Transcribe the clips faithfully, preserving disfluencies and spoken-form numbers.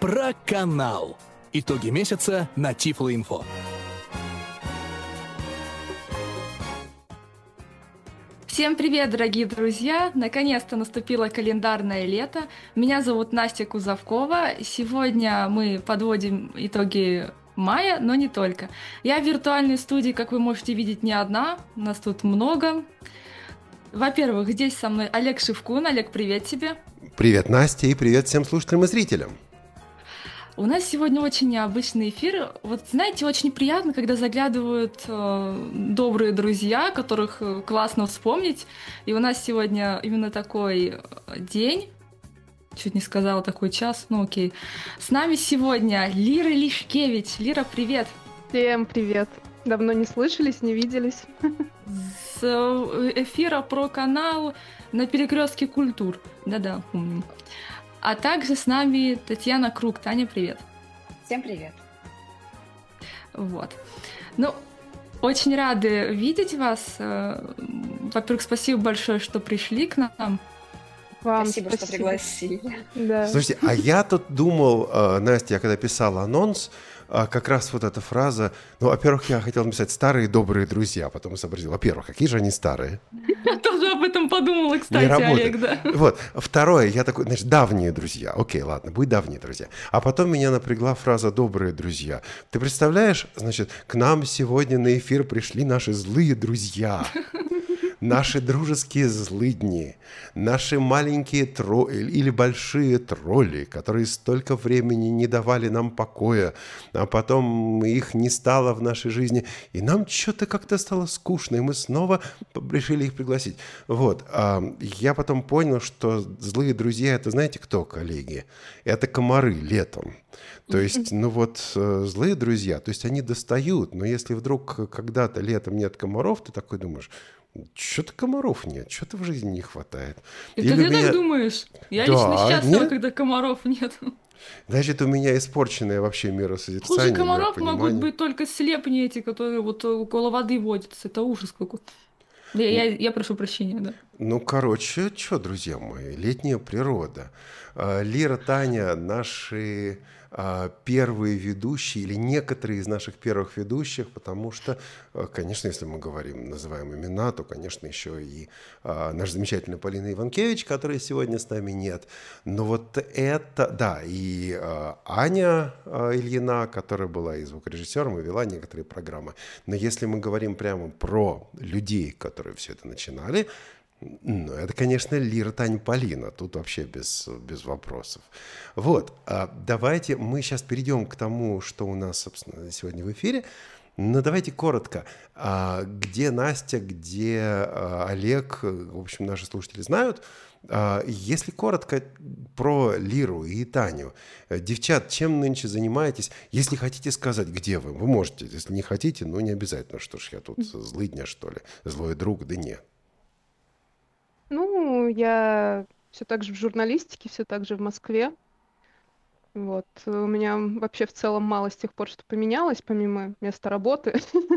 Про канал. Итоги месяца на Тифлоинфо. Всем привет, дорогие друзья! Наконец-то наступило календарное лето. Меня зовут Настя Кузовкова. Сегодня мы подводим итоги мая, но не только. Я в виртуальной студии, как вы можете видеть, не одна. Нас тут много. Во-первых, здесь со мной Олег Шевкун. Олег, привет тебе! Привет, Настя, и привет всем слушателям и зрителям! У нас сегодня очень необычный эфир. Вот знаете, очень приятно, когда заглядывают э, добрые друзья, которых э, классно вспомнить. И у нас сегодня именно такой день. Чуть не сказала такой час, ну окей. С нами сегодня Лира Лишкевич. Лира, привет! Всем привет! Давно не слышались, не виделись. С эфира про канал на перекрестке культур. Да-да, помним. А также с нами Татьяна Круг. Таня, привет. Всем привет. Вот. Ну, очень рады видеть вас. Во-первых, спасибо большое, что пришли к нам. Вам спасибо, спасибо. что пригласили. Да. Слушайте, а я тут думал, Настя, я когда писал анонс, как раз вот эта фраза, ну, во-первых, я хотел написать «старые добрые друзья», потом сообразил, во-первых, какие же они старые? Я тоже об этом подумала, кстати, Олег, да. Вот, второе, я такой, значит, давние друзья, окей, ладно, будь давние друзья. А потом меня напрягла фраза «добрые друзья». Ты представляешь, значит, к нам сегодня на эфир пришли наши злые друзья. Наши дружеские злыдни, наши маленькие тролли или большие тролли, которые столько времени не давали нам покоя, а потом их не стало в нашей жизни, и нам что-то как-то стало скучно, и мы снова решили их пригласить. Вот, я потом понял, что злые друзья — это знаете кто, коллеги? Это комары летом. То есть, ну вот, злые друзья, то есть они достают, но если вдруг когда-то летом нет комаров, ты такой думаешь... Что-то комаров нет, что-то в жизни не хватает. Это ты меня... так думаешь? Я да, лично счастлива, нет? Когда комаров нет. Значит, у меня испорченное вообще миросозерцание. Хуже комаров могут быть только слепни эти, которые вот около воды водятся. Это ужас какой-то. Я, я, я прошу прощения, да. Ну, короче, что, друзья мои, летняя природа. Лира, Таня, наши первые ведущие или некоторые из наших первых ведущих, потому что, конечно, если мы говорим, называем имена, то, конечно, еще и наш замечательный Полина Иванкевич, которой сегодня с нами нет. Но вот это, да, и Аня Ильина, которая была и звукорежиссером, и вела некоторые программы. Но если мы говорим прямо про людей, которые все это начинали, ну, это, конечно, Лира, Таня, Полина. Тут вообще без, без вопросов. Вот, давайте мы сейчас перейдем к тому, что у нас, собственно, сегодня в эфире. Но давайте коротко. Где Настя, где Олег, в общем, наши слушатели знают. Если коротко про Лиру и Таню. Девчат, чем нынче занимаетесь? Если хотите сказать, где вы, вы можете. Если не хотите, ну, не обязательно. Что ж, я тут злыдня, что ли? Злой друг? Да нет. Ну, я все так же в журналистике, все так же в Москве. Вот. У меня вообще в целом мало с тех пор, что поменялось, помимо места работы.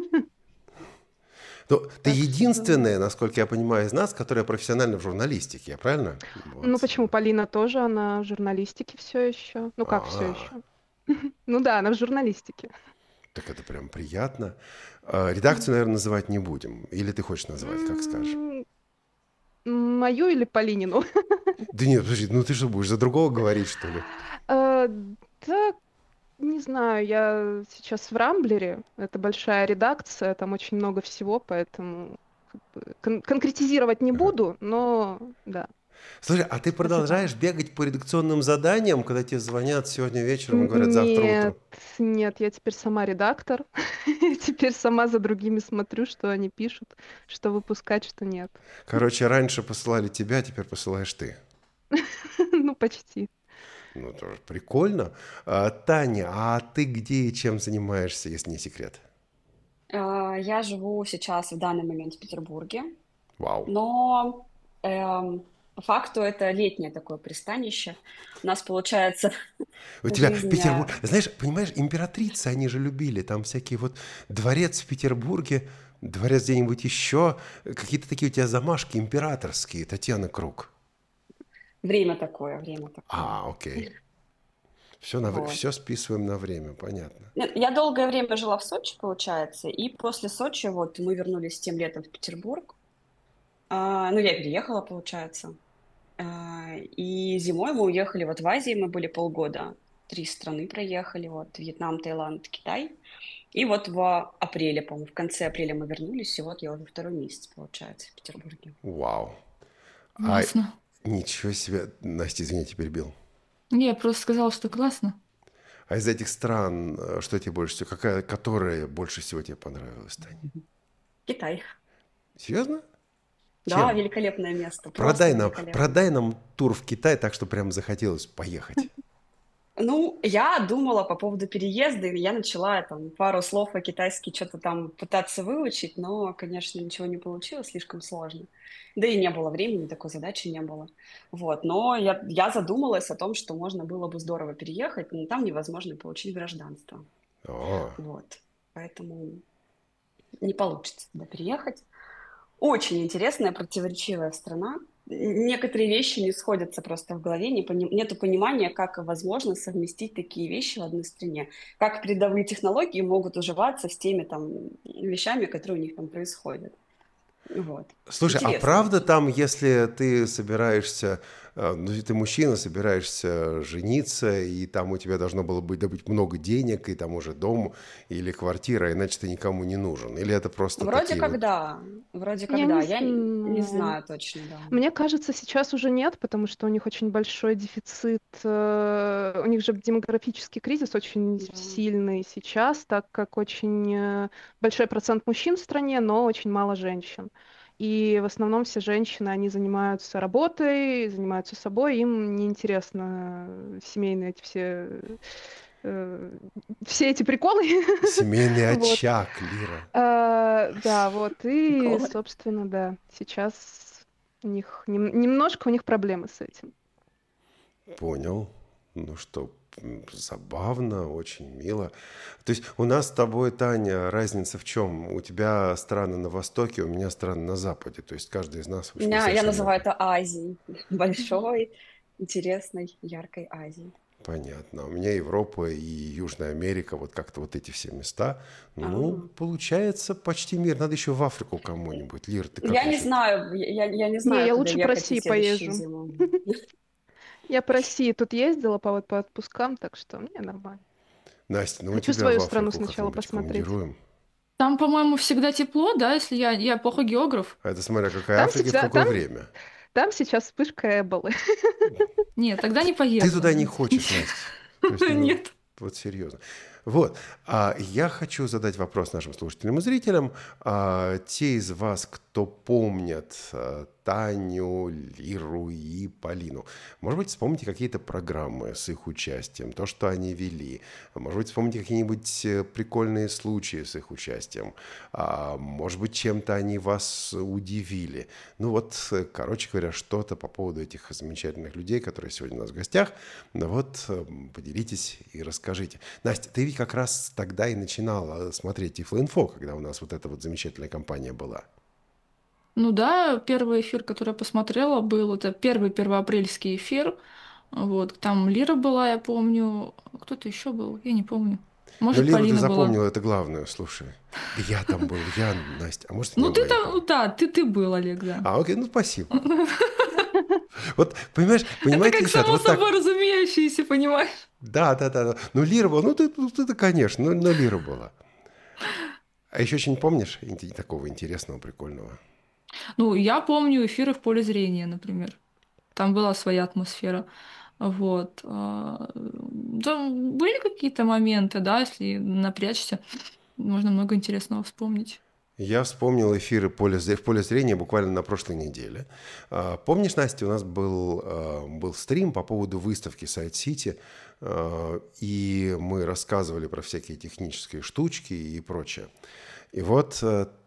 Ну, ты единственная, насколько я понимаю, из нас, которая профессионально в журналистике, правильно? Вот. Ну, почему? Полина тоже, она в журналистике все еще. Ну, как все еще? Ну да, она в журналистике. Так это прям приятно. Редакцию, наверное, называть не будем. Или ты хочешь назвать, как скажешь? Мою или Полинину? Да нет, подожди, ну ты что, будешь за другого говорить, что ли? А, да, не знаю, я сейчас в Рамблере, это большая редакция, там очень много всего, поэтому кон- конкретизировать не буду, но да. Слушай, а ты продолжаешь бегать по редакционным заданиям, когда тебе звонят сегодня вечером и говорят завтра Нет, утром? нет, я теперь сама редактор, теперь сама за другими смотрю, что они пишут, что выпускать, что нет. Короче, раньше посылали тебя, теперь посылаешь ты. Ну, почти. Ну, тоже прикольно. А, Таня, а ты где и чем занимаешься, если не секрет? А, Я живу сейчас в данный момент в Петербурге, Вау. но эм, по факту это летнее такое пристанище. У нас получается У тебя жизнь... Петербург... э, Знаешь, понимаешь, императрицы, они же любили. Там всякие вот дворец в Петербурге, дворец где-нибудь еще. Какие-то такие у тебя замашки императорские, Татьяна Круг. Время такое, время такое. А, окей. Все, на... Вот. все списываем на время, понятно. Нет, я долгое время жила в Сочи, получается, и после Сочи вот мы вернулись тем летом в Петербург. А, ну, я переехала, получается. А, и зимой мы уехали вот в Азии, мы были полгода. Три страны проехали, вот Вьетнам, Таиланд, Китай. И вот в апреле, по-моему, в конце апреля мы вернулись, и вот я уже второй месяц, получается, в Петербурге. Вау. А Классно. ничего себе. Настя, извините, перебил. Не, я просто сказала, что классно. А из этих стран, э, что тебе больше всего, какая, которая больше всего тебе понравилась, Таня? Китай. Серьезно? Да, Чем? великолепное место, просто Продай нам, великолепное. продай нам тур в Китай так, что прям захотелось поехать. Ну, я думала по поводу переезда, и я начала там пару слов по-китайски что-то там пытаться выучить, но, конечно, ничего не получилось, слишком сложно. Да и не было времени, такой задачи не было. Вот, но я, я задумалась о том, что можно было бы здорово переехать, но там невозможно получить гражданство. О, Вот, поэтому не получится туда переехать. Очень интересная, противоречивая страна. Некоторые вещи не сходятся просто в голове, не пони- нету понимания, как возможно совместить такие вещи в одной стране, как передовые технологии могут уживаться с теми там вещами, которые у них там происходят. Вот. слушай, а Интересно правда очень. там, если ты собираешься, э, ну, ты мужчина, собираешься жениться, и там у тебя должно было быть добыть много денег, и там уже дом или квартира, иначе ты никому не нужен? Или это просто Вроде такие как вот... да, вроде Я как да. не Я не знаю. знаю точно, да. Мне кажется, сейчас уже нет, потому что у них очень большой дефицит, э, у них же демографический кризис очень Да. сильный сейчас, так как очень э, большой процент мужчин в стране, но очень мало женщин. И в основном все женщины, они занимаются работой, занимаются собой, им неинтересно семейные эти все, э, все эти приколы. Семейный Вот. очаг, Лира. А, Да, вот, и, Приколы. собственно, да, сейчас у них нем- немножко у них проблемы с этим. Понял. Ну что, м, забавно, очень мило. То есть у нас с тобой, Таня, разница в чем? У тебя страны на востоке, у меня страны на западе. То есть каждый из нас, в общем, Я, я совершенно называю это Азией. Большой, интересной, яркой Азией. понятно. У меня Европа и Южная Америка, вот как-то вот эти все места. Ну, А. получается почти мир. Надо еще в Африку кому-нибудь. Лир, ты как Я не насчет? знаю, я, я не Не, знаю, я куда лучше по ехать на России следующую поезжу. зиму. Я по России тут ездила по, вот, по отпускам, так что мне нормально. Настя, ну мы Хочу тебя в свою страну Африку сначала как-нибудь посмотреть. командируем. Там, по-моему, всегда тепло, да, если я, я плохой географ. А это смотря какая Там Африка и в сейчас, какое там, время. там сейчас вспышка Эболы. Нет, тогда не Ты поеду. туда не хочешь, Настя. То есть, ну, Нет. вот серьезно. Вот. А я хочу задать вопрос нашим слушателям и зрителям. А, те из вас, кто помнят а, Таню, Лиру и Полину, может быть, вспомните какие-то программы с их участием, то, что они вели. Может быть, вспомните какие-нибудь э, прикольные случаи с их участием. А, может быть, чем-то они вас удивили. Ну вот, э, короче говоря, что-то по поводу этих замечательных людей, которые сегодня у нас в гостях. Ну вот, э, поделитесь и расскажите. Настя, ты ведь как раз тогда и начинала смотреть Тифлоинфо, когда у нас вот эта вот замечательная компания была. Ну да, первый эфир, который я посмотрела, был это первый первоапрельский эфир. Вот, там Лира была, я помню. Кто-то еще был, я не помню. Но Может, Лиру ты Полина была. запомнила, это главное, слушай. Я там был, я, Настя, а может, и не Ну ты было, я не там, помню. да, ты, ты был, Олег, да. А, окей, ну спасибо. Вот, понимаешь, Это понимаете, как ребята, само вот так. собой разумеющееся, понимаешь? Да, да, да, да. Ну, Лира была, ну, ты, ну, ты, конечно, ну, но Лира была. А еще что-нибудь помнишь инте- такого интересного, прикольного? Ну, я помню эфиры в поле зрения, например. Там была своя атмосфера. Вот. а, Там были какие-то моменты, да, если напрячься, можно много интересного вспомнить. Я вспомнил эфиры поля, зре- в поле зрения буквально на прошлой неделе. А, Помнишь, Настя, у нас был, а, был стрим по поводу выставки Сайт Сити, а, и мы рассказывали про всякие технические штучки и прочее. И вот а,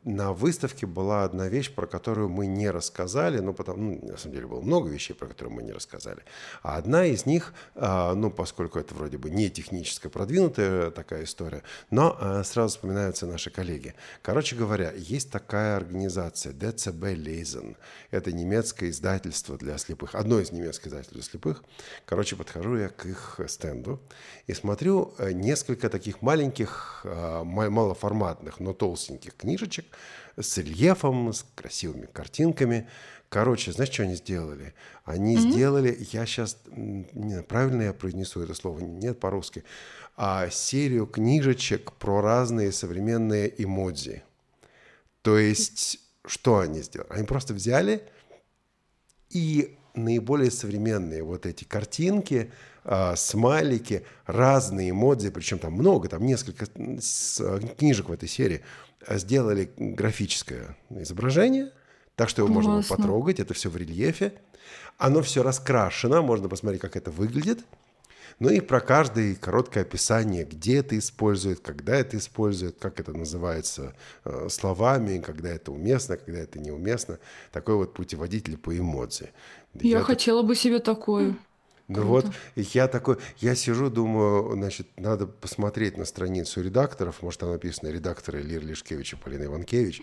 на выставке была одна вещь, про которую мы не рассказали, ну, потому, ну, на самом деле было много вещей, про которые мы не рассказали. А одна из них, а, ну, поскольку это вроде бы не техническая, продвинутая такая история, но а, сразу вспоминаются наши коллеги. Короче говоря, есть такая организация ди ци би Lesen. Это немецкое издательство для слепых, одно из немецких издательств для слепых. Короче, подхожу я к их стенду и смотрю несколько таких маленьких, а, малоформатных, но толстеньких книжечек с рельефом, с красивыми картинками. Короче, знаешь, что они сделали? Они Мгм. сделали, я сейчас, не, правильно я произнесу это слово? Нет, по-русски. А, серию книжечек про разные современные эмодзи. То есть, что они сделали? Они просто взяли и наиболее современные вот эти картинки, а, смайлики, разные эмодзи, причем там много, там несколько с- книжек в этой серии, а, сделали графическое изображение, так что его можно было Классно. потрогать, это все в рельефе. Оно все раскрашено, можно посмотреть, как это выглядит. Ну и про каждое короткое описание, где это использует, когда это использует, как это называется э, словами, когда это уместно, когда это неуместно. Такой вот путеводитель по эмодзи. Я Я так- хотела бы себе такое. ну Круто. вот, и я такой, я сижу, думаю, значит, надо посмотреть на страницу редакторов, может, там написано редакторы Лир Лишкевич и Полина Иванкевич.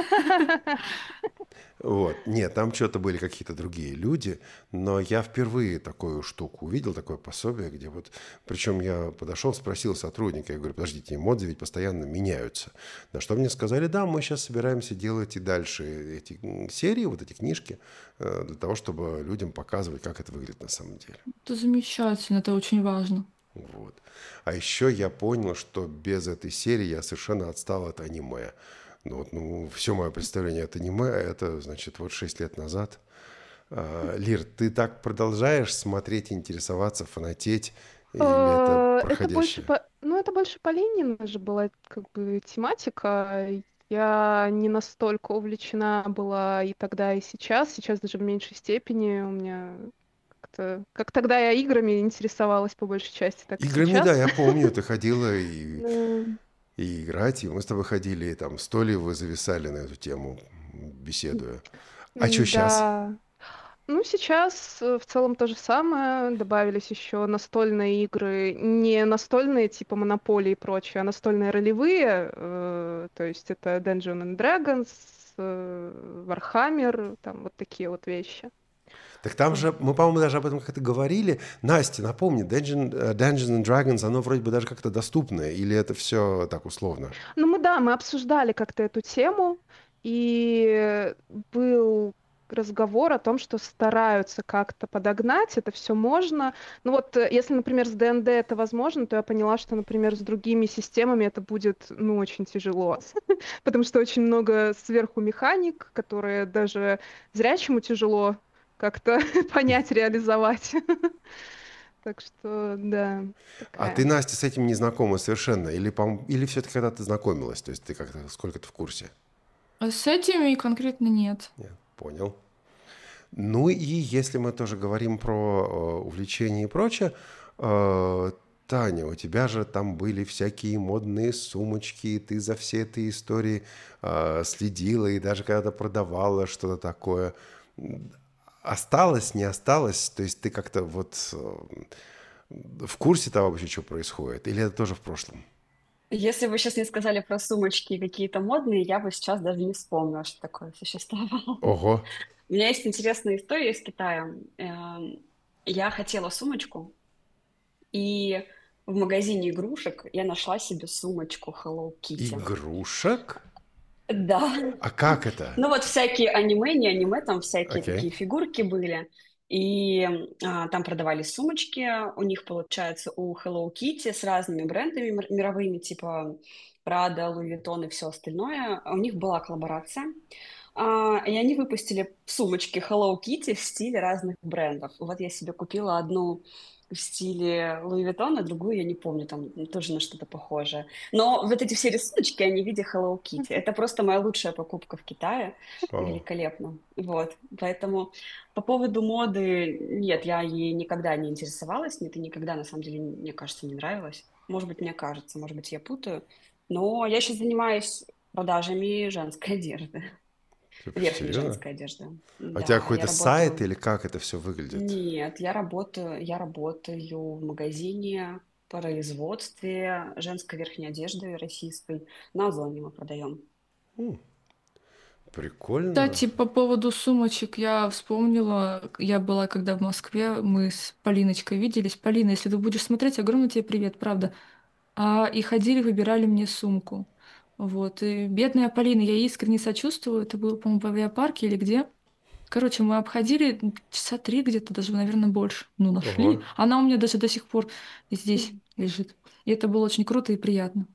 Вот. Нет, там что-то были какие-то другие люди, но я впервые такую штуку увидел, такое пособие, где вот, причем я подошел, спросил сотрудника, я говорю, подождите, эмодзи ведь постоянно меняются. На что мне сказали, да, мы сейчас собираемся делать и дальше эти м, серии, вот эти книжки, э, для того, чтобы людям показывать, как это выглядит на самом деле. Это замечательно, это очень важно. Вот. А еще я понял, что без этой серии я совершенно отстал от аниме. Ну, вот, ну, все мое представление от аниме, это, значит, вот шесть лет назад. А, Лир, ты так продолжаешь смотреть, интересоваться, фанатеть? Или это Э, Это больше проходящее? по, ну это больше по Ленину же была как бы тематика. Я не настолько увлечена была и тогда, и сейчас. Сейчас даже в меньшей степени у меня как-то, как тогда я играми интересовалась по большей части, так и Играми, да, сейчас. я помню, ты ходила и, Да. и играть, и мы с тобой ходили, и там столи вы зависали на эту тему, беседуя. А что М, сейчас? Да. Ну, сейчас э, в целом то же самое. Добавились еще настольные игры. Не настольные типа Монополии и прочее, а настольные ролевые. э, То есть это Dungeons and Dragons, э, Warhammer, там вот такие вот вещи. Так там же, мы, по-моему, даже об этом как-то говорили. Настя, напомни, Dungeon, э, Dungeons and Dragons, оно вроде бы даже как-то доступное, или это все так условно? Ну, мы, да, мы обсуждали как-то эту тему, и был разговор о том, что стараются как-то подогнать, это все можно. Ну вот, э, если, например, с д энд д это возможно, то я поняла, что, например, с другими системами это будет, ну, очень тяжело, потому что очень много сверху механик, которые даже зрячему тяжело как-то понять, реализовать. Так что, да, А ты, такая. Настя, с этим не знакома совершенно? Или, по- или все-таки когда ты знакомилась? То есть ты как-то, сколько ты в курсе? А с этими конкретно нет. Нет, понял. Ну и если мы тоже говорим про э, увлечения и прочее, э, Таня, у тебя же там были всякие модные сумочки, и ты за все этой истории э, следила и даже когда-то продавала что-то такое. М, Осталось, не осталось? То есть ты как-то вот э, в курсе того вообще, что происходит? Или это тоже в прошлом? Если вы сейчас не сказали про сумочки какие-то модные, я бы сейчас даже не вспомнила, что такое существовало. Ого. У меня есть интересная история из Китая. Эм, Я хотела сумочку, и в магазине игрушек я нашла себе сумочку Hello Kitty. Игрушек? Да. А как это? Ну вот всякие аниме, не аниме, там всякие Окей. такие фигурки были. И а, там продавались сумочки. У них, получается, у Hello Kitty с разными брендами мир- мировыми, типа Prada, Louis Vuitton и все остальное. У них была коллаборация. А, и они выпустили сумочки Hello Kitty в стиле разных брендов. Вот я себе купила одну в стиле Louis Vuitton, а другую я не помню, там тоже на что-то похожее. Но вот эти все рисуночки, они в виде Hello Kitty. Это просто моя лучшая покупка в Китае. О. Великолепно. Вот. Поэтому по поводу моды, нет, я ей никогда не интересовалась, мне это никогда, на самом деле, мне кажется, не нравилось. Может быть, мне кажется, может быть, я путаю. Но я сейчас занимаюсь продажами женской одежды, верхней Серьезно? женской одежды. А у тебя Да, я какой-то сайт работаю... или как это все выглядит? Нет, я работаю, я работаю в магазине по производстве женской верхней одежды российской. На Озоне мы продаем. М, Прикольно. Кстати, по поводу сумочек я вспомнила, я была когда в Москве, мы с Полиночкой виделись. Полина, если ты будешь смотреть, огромный тебе привет, правда. А, и ходили, выбирали мне сумку. Вот, и бедная Полина, я ей искренне сочувствую, это было, по-моему, в авиапарке или где. Короче, мы обходили м, часа три где-то, даже, наверное, больше. Ну, нашли. Ого. Она у меня даже до сих пор здесь лежит. И это было очень круто и приятно.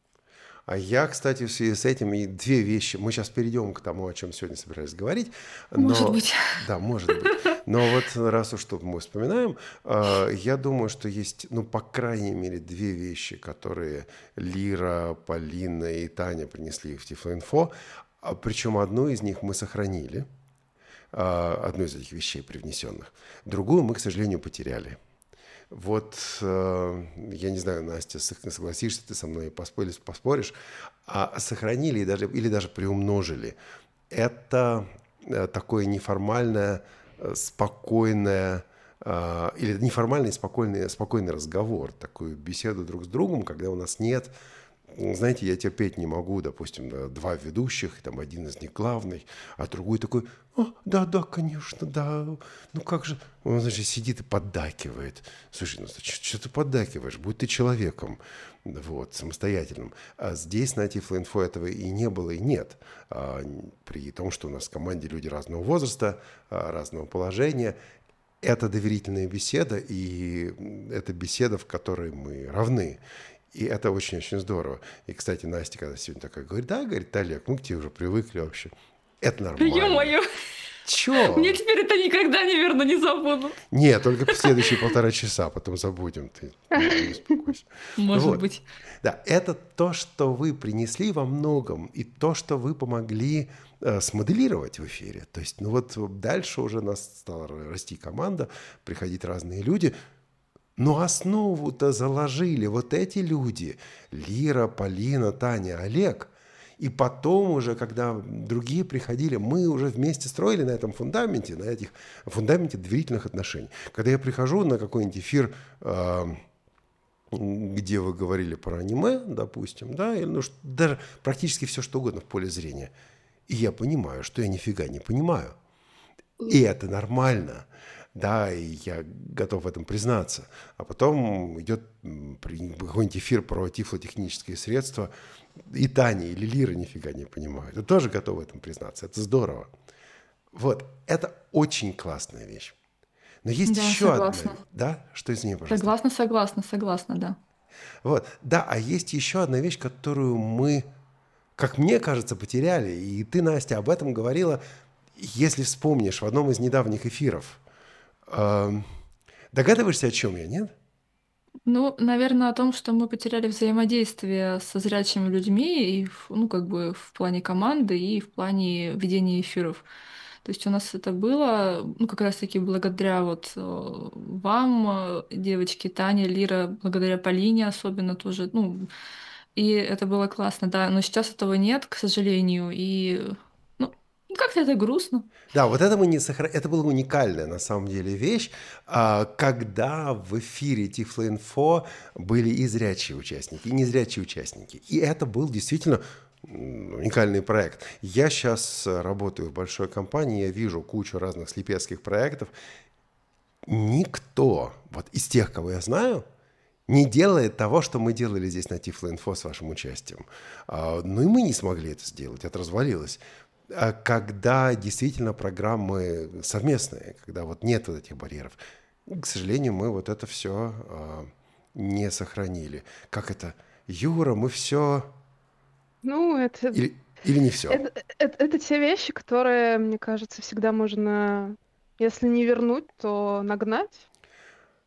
А я, кстати, в связи с этим и две вещи. Мы сейчас перейдем к тому, о чем сегодня собирались говорить. Может Но, быть. да, может быть. Но вот раз уж тут мы вспоминаем, э, я думаю, что есть, ну, по крайней мере, две вещи, которые Лира, Полина и Таня принесли в Тифлоинфо. А причем одну из них мы сохранили, э, одну из этих вещей привнесенных. Другую мы, к сожалению, потеряли. Вот, э, я не знаю, Настя, сог- согласишься ты со мной, поспоришь, поспоришь, а сохранили и даже, или даже приумножили. Это э, такое неформальное, э, спокойное, э, или неформальный спокойный, спокойный разговор, такую беседу друг с другом, когда у нас нет... Знаете, я терпеть не могу, допустим, да, два ведущих, там один из них главный, а другой такой: «А, да, да, конечно, да, ну как же». Он, значит, сидит и поддакивает. Слушай, ну что ты поддакиваешь? Будь ты человеком, вот, самостоятельным. А здесь на Тифлоинфо этого и не было, и нет. А, при том, что у нас в команде люди разного возраста, а, разного положения. Это доверительная беседа, и это беседа, в которой мы равны. И это очень-очень здорово. И, кстати, Настя, когда сегодня такая говорит: да, говорит, Олег, мы к тебе уже привыкли вообще. Это нормально. Ё-моё, мне Чё? теперь это никогда, наверное, не забуду. Нет, только в следующие полтора часа, потом забудем. Ты не успокойся. Может Вот. быть. Да, это то, что вы принесли во многом, и то, что вы помогли э, смоделировать в эфире. То есть, ну вот дальше уже нас стала расти команда, приходить разные люди. Но основу-то заложили вот эти люди: Лира, Полина, Таня, Олег. И потом уже, когда другие приходили, мы уже вместе строили на этом фундаменте, на этих фундаменте доверительных отношений. Когда я прихожу на какой-нибудь эфир, э, где вы говорили про аниме, допустим, да, или ну, ш- даже практически все, что угодно в поле зрения, и я понимаю, что я нифига не понимаю. И это нормально. Да, и я готов в этом признаться. А потом идет м, при- какой-нибудь эфир про тифлотехнические средства, и Таня или Лира нифига не понимают. Я тоже готов в этом признаться. Это здорово. Вот, это очень классная вещь. Но есть Да, еще одна... согласна. Да? Что извини, пожалуйста. Согласна, согласна, согласна, да. Вот, да, а есть еще одна вещь, которую мы, как мне кажется, потеряли. И ты, Настя, об этом говорила, если вспомнишь, в одном из недавних эфиров. Эм, Догадываешься, о чем я, нет? Ну, наверное, о том, что мы потеряли взаимодействие со зрячими людьми, и, в- ну, как бы в плане команды, и в плане ведения эфиров. То есть у нас это было, ну, как раз-таки благодаря вот э, вам, э, девочки, Таня, Лира, благодаря Полине особенно тоже, ну, и это было классно, да, но сейчас этого нет, к сожалению, и, ну, как-то это грустно. Да, вот это мы не сохра... это была уникальная на самом деле вещь, а, когда в эфире Тифлоинфо были и зрячие участники, и незрячие участники. И это был действительно м, уникальный проект. Я сейчас работаю в большой компании, я вижу кучу разных слепецких проектов. Никто вот из тех, кого я знаю, не делает того, что мы делали здесь на Тифлоинфо с вашим участием. А, Ну и мы не смогли это сделать, это развалилось. А Когда действительно программы совместные, когда вот нет вот этих барьеров, к сожалению, мы вот это все не сохранили. Как это? Юра, мы все... Ну, это, Или, или не все? это, это, это те вещи, которые, мне кажется, всегда можно, если не вернуть, то нагнать.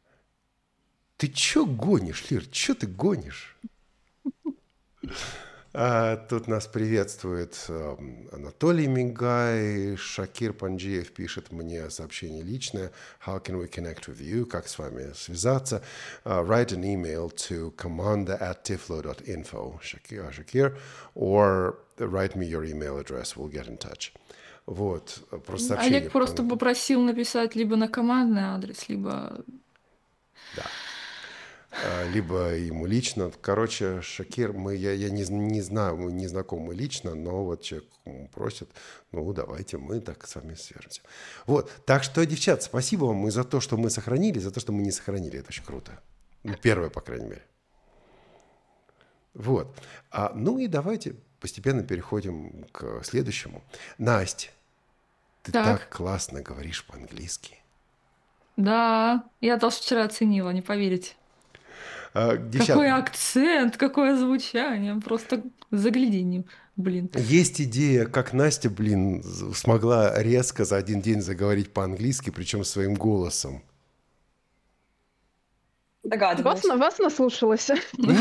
Ты чё гонишь, Лир? Чё ты гонишь? А, Тут нас приветствует эм, Анатолий Мигай, Шакир Панджиев пишет мне сообщение личное. How can we connect with you? Как с вами связаться? Uh, write an email to commander at tiflo dot info, Shakir, Shakir, or write me your email address. We'll get in touch. Вот, просто сообщение. Олег просто попросил написать либо на командный адрес, либо... Да. Либо ему лично. Короче, Шакир, мы, я, я не, не знаю, мы не знакомы лично, но вот человек просит, ну, давайте мы так с вами свяжемся. Вот, так что, девчат, спасибо вам и за то, что мы сохранили, за то, что мы не сохранили. Это очень круто. Ну, первое, по крайней мере. Вот. А, ну и давайте постепенно переходим к следующему. Настя, ты так, Так. классно говоришь по-английски. Да, я тоже вчера оценила, не поверите. А, девчат, Какой акцент, какое звучание, просто загляденье, блин. есть идея, как Настя, блин, з- смогла резко за один день заговорить по-английски, причем своим голосом. Вас, Догадываюсь. на- вас наслушалась.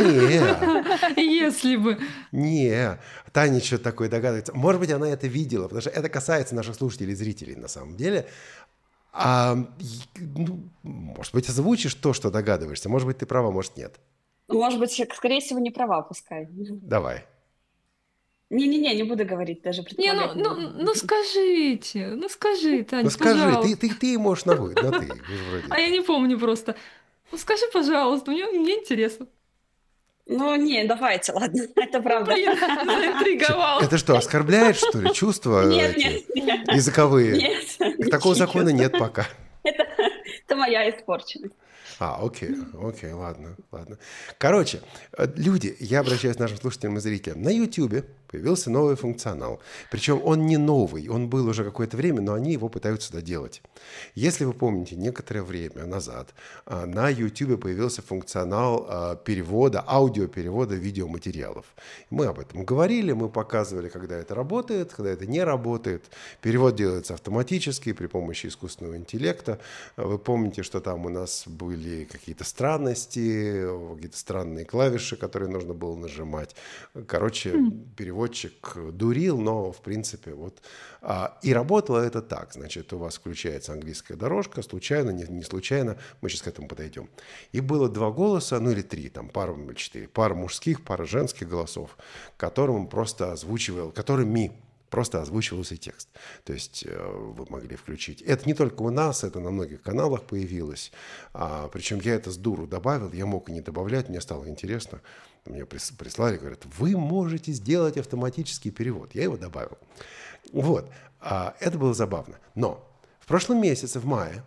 Не, Если бы. не. Таня что такое догадывается. Может быть, она это видела, потому что это касается наших слушателей и зрителей на самом деле. А, и, ну, может быть, озвучишь то, что догадываешься. Может быть, ты права, может, нет. Может быть, скорее всего, не права, пускай. Давай. Не-не-не, не буду говорить, даже Не, ну, предполагать не ну, буду. ну скажите, ну скажи, Тань, Ну скажи, пожалуйста. ты, ты, ты можешь на вы, на ты. Вы же вроде. А я не помню просто. Ну скажи, пожалуйста, мне, мне интересно. Ну, не, давайте, ладно, это правда. Блин, заинтриговал. Это что, оскорбляет, что ли, чувства Нет, эти нет, нет, языковые? нет. Такого ничего. закона нет пока. Это, это моя испорченность. А, окей, окей, ладно, ладно. Короче, э, люди, я обращаюсь к нашим слушателям и зрителям. На YouTube появился новый функционал. Причем он не новый, он был уже какое-то время, но они его пытаются доделать. Если вы помните, некоторое время назад а, на YouTube появился функционал а, перевода, аудиоперевода видеоматериалов. Мы об этом говорили, мы показывали, когда это работает, когда это не работает. Перевод делается автоматически при помощи искусственного интеллекта. Вы помните, что там у нас были какие-то странности, какие-то странные клавиши, которые нужно было нажимать. Короче, переводчик дурил, но в принципе вот. А, и работало это так. Значит, у вас включается английская дорожка, случайно, не, не случайно, мы сейчас к этому подойдем. И было два голоса, ну или три, там пара или четыре, пара мужских, пара женских голосов, которым просто озвучивал, которыми просто озвучивался текст. То есть э, вы могли включить. Это не только у нас, это на многих каналах появилось. А, причем я это с дуру добавил, я мог и не добавлять, мне стало интересно. Мне прис- прислали, говорят, вы можете сделать автоматический перевод. Я его добавил. Вот. А, это было забавно. Но в прошлом месяце, в мае,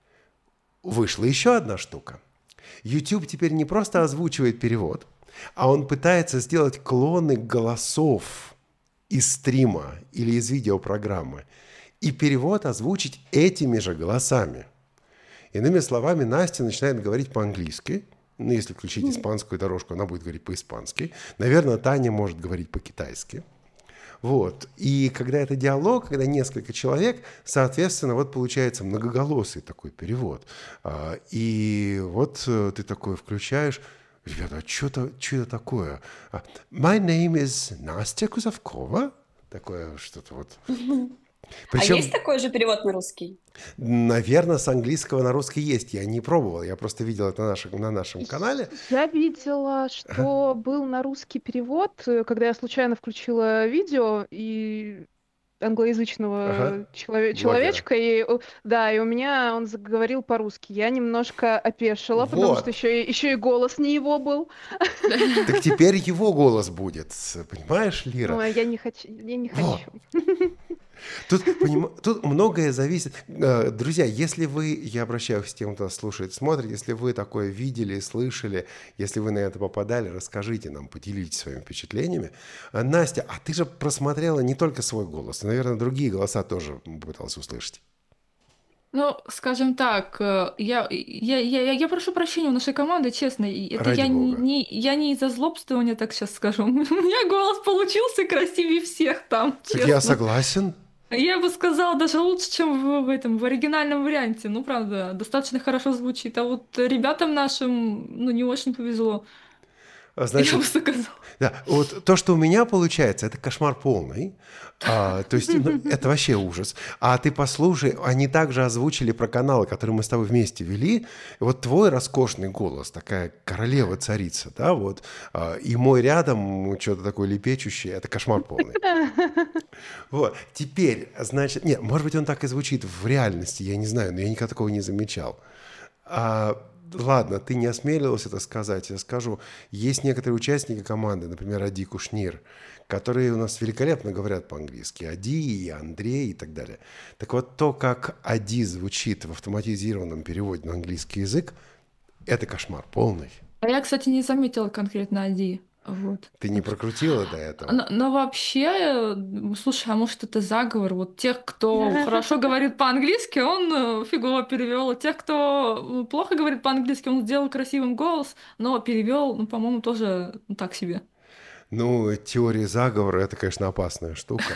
вышла еще одна штука. YouTube теперь не просто озвучивает перевод, а он пытается сделать клоны голосов из стрима или из видеопрограммы и перевод озвучить этими же голосами. Иными словами, Настя начинает говорить по-английски. Ну, если включить испанскую дорожку, она будет говорить по-испански. Наверное, Таня может говорить по-китайски. Вот. И когда это диалог, когда несколько человек, соответственно, вот получается многоголосый такой перевод. А, И вот э, ты такое включаешь. Ребята, а что это, что это такое? А, My name is Настя Кузовкова. Такое что-то вот. А Причем, есть такой же перевод на русский? наверное, с английского на русский есть. Я не пробовал, я просто видел это на нашем, на нашем канале. Я видела, что был на русский перевод, э, когда я случайно включила видео и англоязычного Ага. челове- Блогера. человечка, и о, да, и у меня он заговорил по-русски. Я немножко опешила, потому Вот. что еще и, еще и голос не его был. Так теперь его голос будет. Понимаешь, Лира? Но я не хочу, я не Во. хочу. Тут, поним- тут многое зависит. Э, Друзья, если вы, я обращаюсь к тем, кто нас слушает, смотрит, если вы такое видели, слышали, если вы на это попадали, расскажите нам, поделитесь своими впечатлениями. Э, Настя, а ты же просмотрела не только свой голос, наверное, другие голоса тоже пыталась услышать. Ну, скажем так, э, я, я, я, я прошу прощения у нашей команды, честно, и это Ради я не, бога. не- я не из-за злобствования, так сейчас скажу. У меня голос получился красивее всех там, Так я честно. согласен. Я бы сказала, даже лучше, чем в, в этом, в оригинальном варианте. Ну, правда, достаточно хорошо звучит. А вот ребятам нашим, ну, не очень повезло. Значит, Я бы сказала. да, вот то, что у меня получается, это кошмар полный. А, то есть, ну, это вообще ужас. А ты послушай, они также озвучили про каналы, которые мы с тобой вместе вели. И вот твой роскошный голос, такая королева-царица, да, вот. А, и мой рядом, что-то такое лепечущее, это кошмар полный. Вот. Теперь, значит, нет, может быть, он так и звучит в реальности, я не знаю, но я никогда такого не замечал. А, ладно, ты не осмелилась это сказать, я скажу. Есть некоторые участники команды, например, Ади Кушнир, которые у нас великолепно говорят по-английски. Ади и Андрей и так далее. Так вот, то, как Ади звучит в автоматизированном переводе на английский язык, это кошмар полный. А я, кстати, не заметила конкретно Ади. Вот. Ты не прокрутила до этого? Но, но вообще, э, слушай, а может это заговор? Вот тех, кто хорошо говорит по-английски, он э, фигово перевел. Тех, кто э, плохо говорит по-английски, он сделал красивым голос, но перевел, ну, по-моему, тоже ну, так себе. Ну, теория заговора – это, конечно, опасная штука.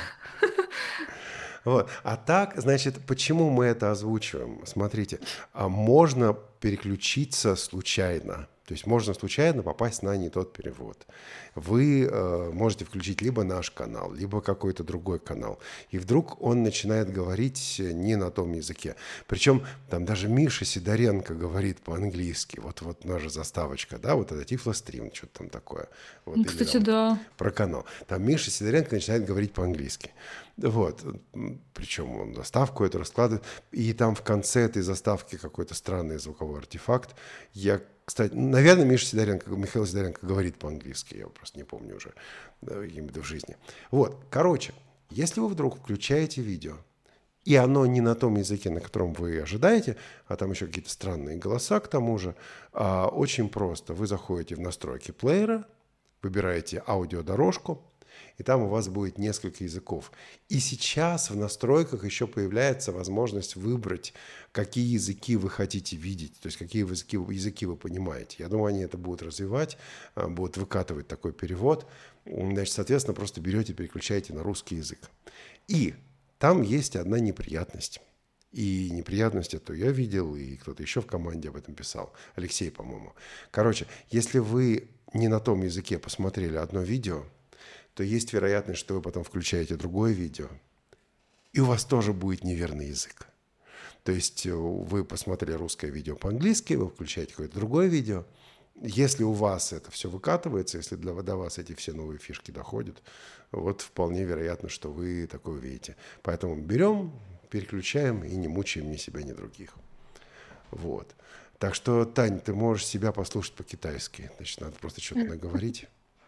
Вот. А так, значит, почему мы это озвучиваем? Смотрите, а можно переключиться случайно. То есть можно случайно попасть на не тот перевод. Вы э, можете включить либо наш канал, либо какой-то другой канал. И вдруг он начинает говорить не на том языке. Причем там даже Миша Сидоренко говорит по-английски. Вот, вот наша заставочка, да, вот это Тифлострим, что-то там такое. Вот, Ну, или кстати, там да. про канал. Там Миша Сидоренко начинает говорить по-английски. Вот. Причем он заставку эту раскладывает. И там в конце этой заставки какой-то странный звуковой артефакт. Я, кстати, наверное, Миша Сидоренко, Михаил Сидоренко говорит по-английски. Я просто не помню уже, да, я имею в виду в жизни. Вот. Короче, если вы вдруг включаете видео, и оно не на том языке, на котором вы ожидаете, а там еще какие-то странные голоса к тому же, а, очень просто. Вы заходите в настройки плеера, выбираете аудиодорожку, и там у вас будет несколько языков. И сейчас в настройках еще появляется возможность выбрать, какие языки вы хотите видеть, то есть какие языки, языки вы понимаете. Я думаю, они это будут развивать, будут выкатывать такой перевод. Значит, соответственно, просто берете, переключаете на русский язык. И там есть одна неприятность. И неприятность эту я видел, и кто-то еще в команде об этом писал. Алексей, по-моему. Короче, если вы не на том языке посмотрели одно видео, то есть вероятность, что вы потом включаете другое видео, и у вас тоже будет неверный язык. То есть вы посмотрели русское видео по-английски, вы включаете какое-то другое видео. Если у вас это все выкатывается, если для, до вас эти все новые фишки доходят, вот вполне вероятно, что вы такое увидите. Поэтому берем, переключаем и не мучаем ни себя, ни других. Вот. Так что, Тань, ты можешь себя послушать по-китайски. Значит, надо просто что-то наговорить.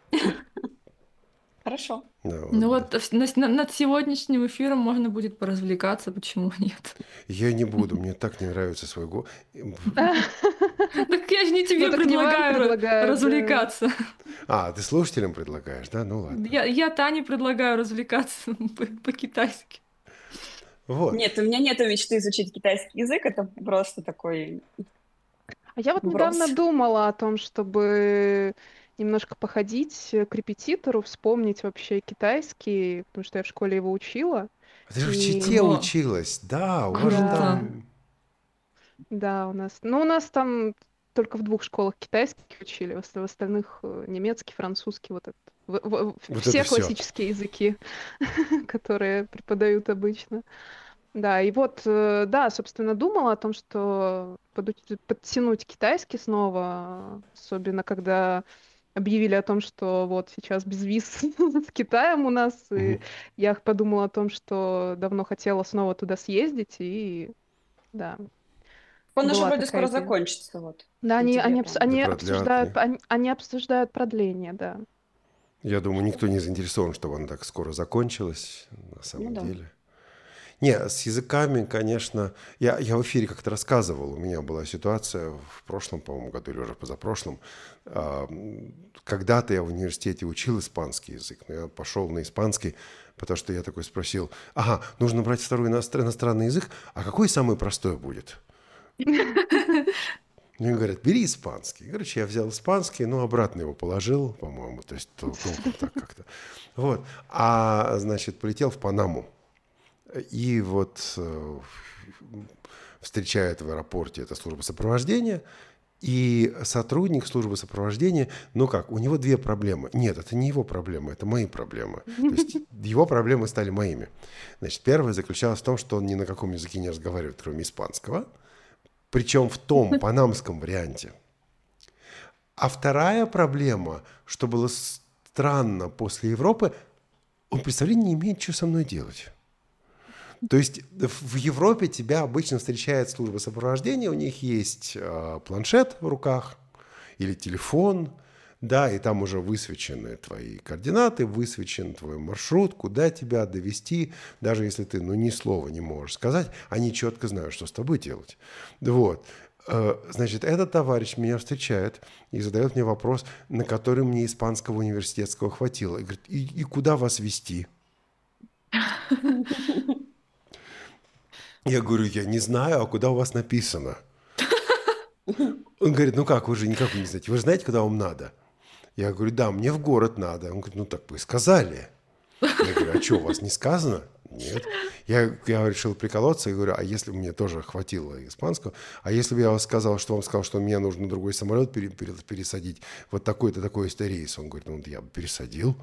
Хорошо. Да, вот. Ну вот над, над сегодняшним эфиром можно будет поразвлекаться, почему нет? Я не буду, мне так не нравится свой голос. Так я же не тебе Ну, так не вам предлагаю предлагаю, да. развлекаться. А, ты слушателям предлагаешь, да? Ну ладно. Я, я Тане предлагаю развлекаться по- по-китайски. Вот. Нет, у меня нет мечты изучить китайский язык, это просто такой А я вот вброс. недавно думала о том, чтобы немножко походить к репетитору, вспомнить вообще китайский, потому что я в школе его учила. Ты же в И- Чите Во. училась, да, у вас Круто. же там... Да, у нас. Ну, у нас там только в двух школах китайский учили, в ост- в остальных э, немецкий, французский, вот это. В- в- Вот все это всё. классические языки, которые преподают обычно. Да, и вот, э, да, собственно, думала о том, что поду- подтянуть китайский снова, особенно когда объявили о том, что вот сейчас безвиз с Китаем у нас, и Мгм. я подумала о том, что давно хотела снова туда съездить, и да, Он уже была вроде такая скоро идея. закончится, вот. Да, в они, сентябре, они, обс- по-моему. они Да продлят, обсуждают, да. они, они обсуждают продление, да. Я думаю, никто не заинтересован, чтобы она так скоро закончилась, на самом Ну да. деле. Не, с языками, конечно... Я, я в эфире как-то рассказывал, у меня была ситуация в прошлом, по-моему, году или уже позапрошлом. А, м, Когда-то я в университете учил испанский язык, но я пошел на испанский, потому что я такой спросил, ага, нужно брать второй иностран- иностранный язык, а какой самый простой будет? Мне говорят, бери испанский. Короче, я взял испанский, но обратно его положил, по-моему, то есть тол- толком так как-то. Вот. А, значит, полетел в Панаму. И вот э, встречает в аэропорте эта служба сопровождения, И сотрудник службы сопровождения, ну как, у него две проблемы. Нет, это не его проблемы, это мои проблемы. То есть его проблемы стали моими. Значит, первая заключалась в том, что он ни на каком языке не разговаривает, кроме испанского. Причем в том панамском варианте. А вторая проблема, что было странно после Европы, он представления не имеет, что со мной делать. То есть в Европе тебя обычно встречает служба сопровождения, у них есть э, планшет в руках или телефон, да, и там уже высвечены твои координаты, высвечен твой маршрут, куда тебя довести, даже если ты, ну, ни слова не можешь сказать, они четко знают, что с тобой делать. Вот. Э, значит, этот товарищ меня встречает и задает мне вопрос, на который мне испанского университетского хватило. И говорит, и, и куда вас везти? Я говорю, я не знаю, а куда у вас написано? Он говорит, ну как, вы же никак не знаете. Вы же знаете, куда вам надо? Я говорю, да, мне в город надо. Он говорит, ну так вы сказали. Я говорю, а что, у вас не сказано? Нет. Я, я решил приколоться и говорю, а если бы мне тоже хватило испанского, а если бы я вам сказал, что вам сказал, что мне нужно на другой самолет пере, пере, пересадить, вот такой-то, такой-то рейс. Он говорит, ну я бы пересадил.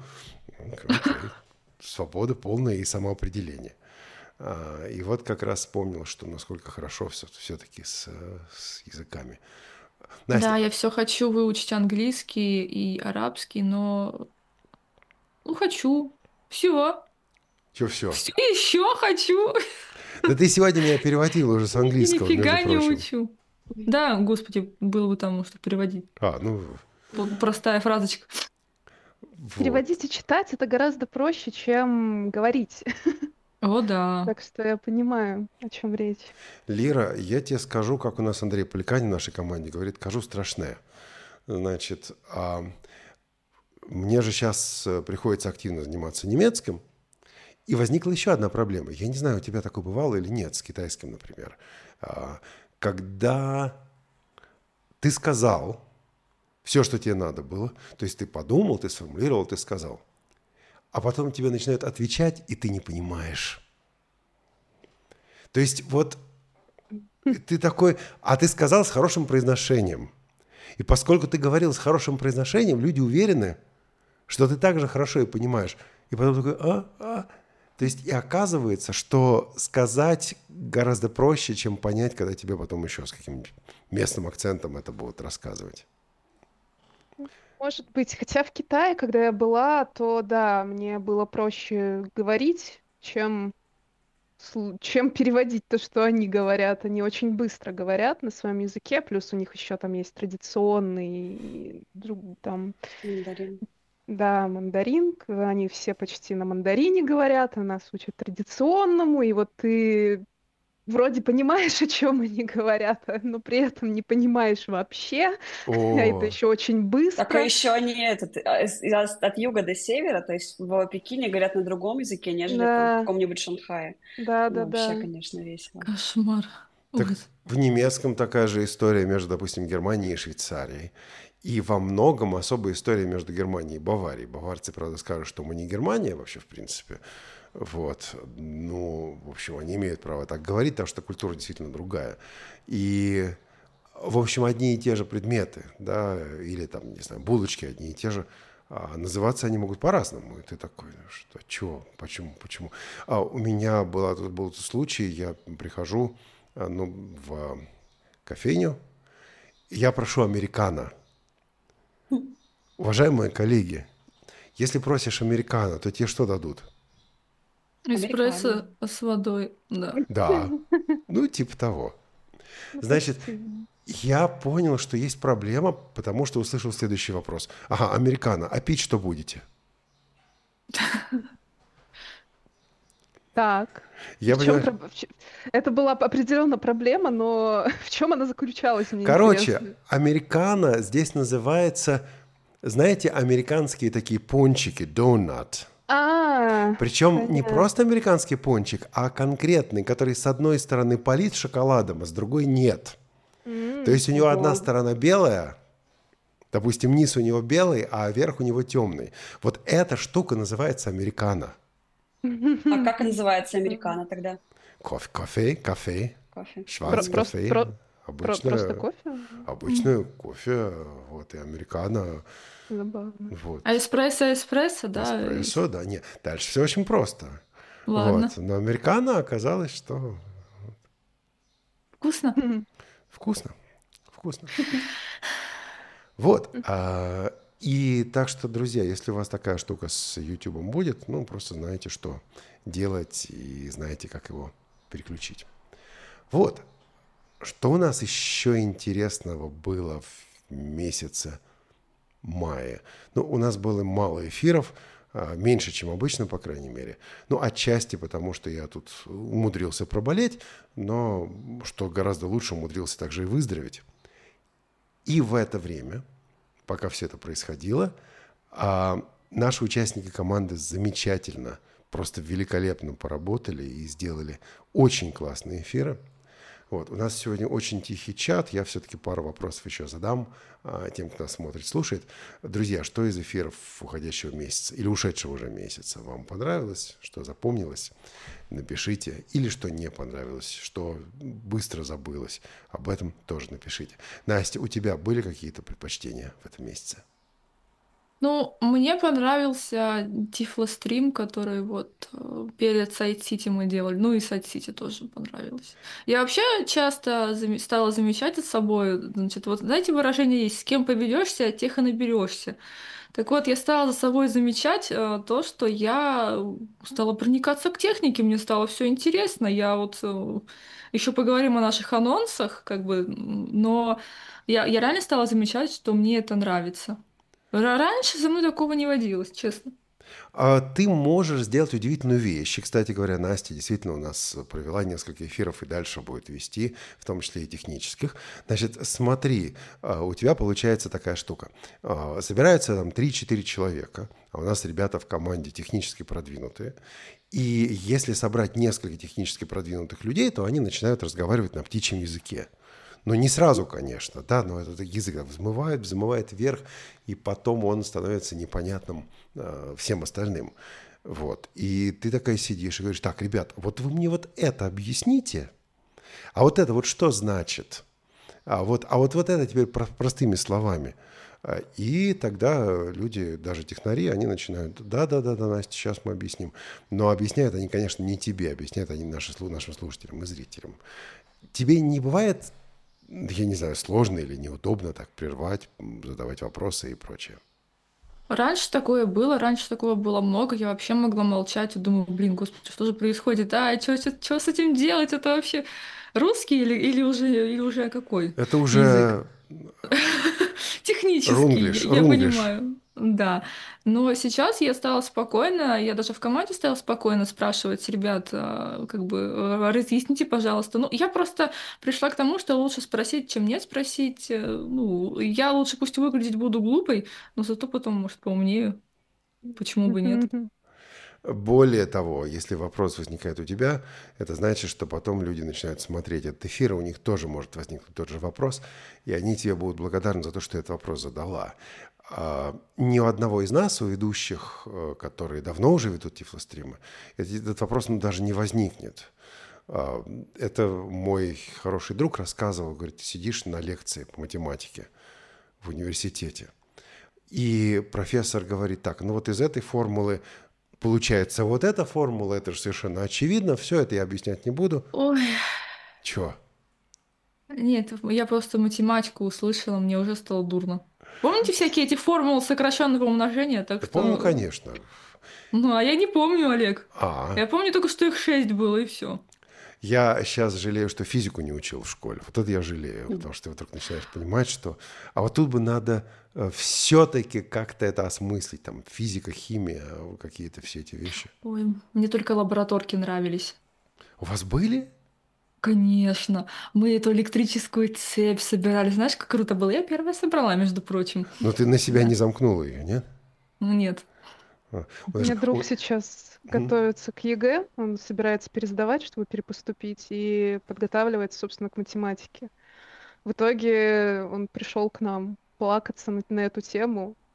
Свобода полная и самоопределение. И вот как раз вспомнил, что насколько хорошо все, все-таки с, с языками. Настя. Да, я все хочу выучить английский и арабский, но ну хочу. Все. Что все? Еще хочу. Да ты сегодня меня переводила уже с английского, Нифига между не прочим. учу. Да, господи, было бы там что переводить. А, ну... Простая фразочка. Вот. Переводить и читать — это гораздо проще, чем говорить. О, да. Так что я понимаю, о чем речь. Лира, я тебе скажу, как у нас Андрей Поликанин в нашей команде говорит, кажу страшное. Значит, а, мне же сейчас приходится активно заниматься немецким, и возникла еще одна проблема. Я не знаю, у тебя такое бывало или нет, с китайским, например. А, когда ты сказал все, что тебе надо было, то есть ты подумал, ты сформулировал, ты сказал, а потом тебе начинают отвечать, и ты не понимаешь. То есть вот ты такой, а ты сказал с хорошим произношением. И поскольку ты говорил с хорошим произношением, люди уверены, что ты так же хорошо и понимаешь. И потом такой, а, а. То есть и оказывается, что сказать гораздо проще, чем понять, когда тебе потом еще с каким-нибудь местным акцентом это будут рассказывать. Может быть, хотя в Китае, когда я была, то да, мне было проще говорить, чем, слу- чем переводить то, что они говорят. Они очень быстро говорят на своем языке, плюс у них еще там есть традиционный друг- там, Мандарин. да, мандарин. к- Они все почти на мандарине говорят, а нас учат традиционному, и вот ты вроде понимаешь, о чем они говорят, но при этом не понимаешь вообще. А это О, еще очень Так, а быстро. еще они этот, а, с- из- от юга до севера, то есть в Пекине говорят на другом языке, нежели там в Да, каком-нибудь Шанхае. да, Ну, да, вообще, да. конечно, весело. Кошмар. так Ужас. в немецком такая же история между, допустим, Германией и Швейцарией. И во многом особая история между Германией и Баварией. Баварцы, правда, скажут, что мы не Германия вообще, в принципе. Вот. Ну, в общем, они имеют право так говорить, потому что культура действительно другая. И, в общем, одни и те же предметы, да, или там, не знаю, булочки одни и те же, а называться они могут по-разному. И ты такой, что, чего, почему, почему? А у меня была, тут был случай, я прихожу а, ну, в кофейню, и я прошу американо. Уважаемые коллеги, если просишь американо, то тебе что дадут? Эспрессо Американо. с водой. Да. Да, ну типа того. Ну, Значит, почти. я понял, что есть проблема, потому что услышал следующий вопрос. Ага, американо, а пить что будете? Так. Я В чем понимаю, проб- в чё- Это была определенно проблема, но в чем она заключалась, мне короче, интересно. американо здесь называется, знаете, американские такие пончики, донат. А, Причем не понятно. просто американский пончик, а конкретный, который с одной стороны полит шоколадом, а с другой нет. М, То есть у него одна ого. сторона белая, допустим, низ у него белый, а верх у него темный. Вот эта штука называется американо. А как называется американо тогда? Кофе, кофе, кофе, Кофе. шварц Про- просто- кофе, про- Про- просто обычное, кофе? М. обычное кофе, вот, и американо, Забавно. А вот, эспрессо, эспрессо, да? и с- эспрессо, да, нет, дальше все очень просто, Ладно. вот, но американо оказалось, что Вкусно? вкусно, вкусно. Вот. а, И так что, друзья, если у вас такая штука с YouTube будет, ну, просто знаете, что делать и знаете, как его переключить. Вот. Что у нас еще интересного было в месяце мае? Ну, у нас было мало эфиров, а, меньше, чем обычно, по крайней мере. Ну, отчасти потому, что я тут умудрился проболеть, но, что гораздо лучше, умудрился также и выздороветь. И в это время, пока все это происходило, а, наши участники команды замечательно, просто великолепно поработали и сделали очень классные эфиры. Вот. У нас сегодня очень тихий чат. Я все-таки пару вопросов еще задам а, тем, кто нас смотрит, слушает. Друзья, что из эфиров уходящего месяца или ушедшего уже месяца вам понравилось, что запомнилось? Напишите. Или что не понравилось, что быстро забылось. Об этом тоже напишите. Настя, у тебя были какие-то предпочтения в этом месяце? Ну, мне понравился Тифлострим, который вот э, перед Сайт-Сити мы делали. Ну и Сайт-Сити тоже понравилось. Я вообще часто заме- стала замечать за собой, значит, вот знаете, выражение есть, с кем поведешься, тех и наберешься. Так вот, я стала за собой замечать э, то, что я стала проникаться к технике, мне стало все интересно. Я вот еще поговорим о наших анонсах, как бы, м, но я, я реально стала замечать, что мне это нравится. Ра- Раньше со мной такого не водилось, честно. А ты можешь сделать удивительную вещь. И, кстати говоря, Настя действительно у нас провела несколько эфиров и дальше будет вести, в том числе и технических. Значит, смотри, а, у тебя получается такая штука. А, Собираются там три-четыре человека, а у нас ребята в команде технически продвинутые. И если собрать несколько технически продвинутых людей, то они начинают разговаривать на птичьем языке. Ну, не сразу, конечно, да, но этот язык так взмывает, взмывает вверх, и потом он становится непонятным э, всем остальным. Вот. И ты такая сидишь и говоришь: так, ребят, вот вы мне вот это объясните, а вот это вот что значит? А вот, а вот, вот это теперь про- простыми словами. А, И тогда люди, даже технари, они начинают: да-да-да, Настя, сейчас мы объясним. Но объясняют они, конечно, не тебе, объясняют они наши, слу- нашим слушателям и зрителям. Тебе не бывает, я не знаю, сложно или неудобно так прервать, м, задавать вопросы и прочее? Раньше такое было, раньше такого было много, я вообще могла молчать и думала, блин, господи, что же происходит? А, что с этим делать? Это вообще русский или, или уже, или уже какой Это язык? уже Технический, рунглиш, я я рунглиш. понимаю, да. Но сейчас я стала спокойно, я даже в команде стала спокойно спрашивать: ребят, а, как бы, э, разъясните, пожалуйста. Ну, я просто пришла к тому, что лучше спросить, чем нет спросить. Э, Ну, я лучше пусть выглядеть буду глупой, но зато потом, может, поумнею. Почему бы нет? Более того, если вопрос возникает у тебя, это значит, что потом люди начинают смотреть этот эфир, и у них тоже может возникнуть тот же вопрос, и они тебе будут благодарны за то, что этот вопрос задала. А, Ни у одного из нас, у ведущих, э, которые давно уже ведут тифлостримы, этот этот вопрос, ну, даже не возникнет. А, Это мой хороший друг рассказывал, говорит: ты сидишь на лекции по математике в университете, и профессор говорит: так, ну вот из этой формулы получается вот эта формула, это же совершенно очевидно, все это я объяснять не буду. Ой, Чё? нет, я просто математику услышала, мне уже стало дурно. Помните всякие эти формулы сокращенного умножения? Так Я помню, что... конечно. Ну, а я не помню, Олег. А, Я помню только, что их шесть было, и все. я сейчас жалею, что физику не учил в школе. Вот это я жалею, потому что ты вдруг начинаешь понимать, что... А вот тут бы надо все-таки как-то это осмыслить. Там физика, химия, какие-то все эти вещи. Ой, мне только лабораторки нравились. У вас были? Конечно. Мы эту электрическую цепь собирали. Знаешь, как круто было? Я первая собрала, между прочим. Но ты на себя Да. не замкнула ее, нет? Ну, нет. А, У знаешь, меня друг у- сейчас Мгм. готовится к ЕГЭ, он собирается пересдавать, чтобы перепоступить, и подготавливается, собственно, к математике. В итоге он пришел к нам плакаться на, на эту тему,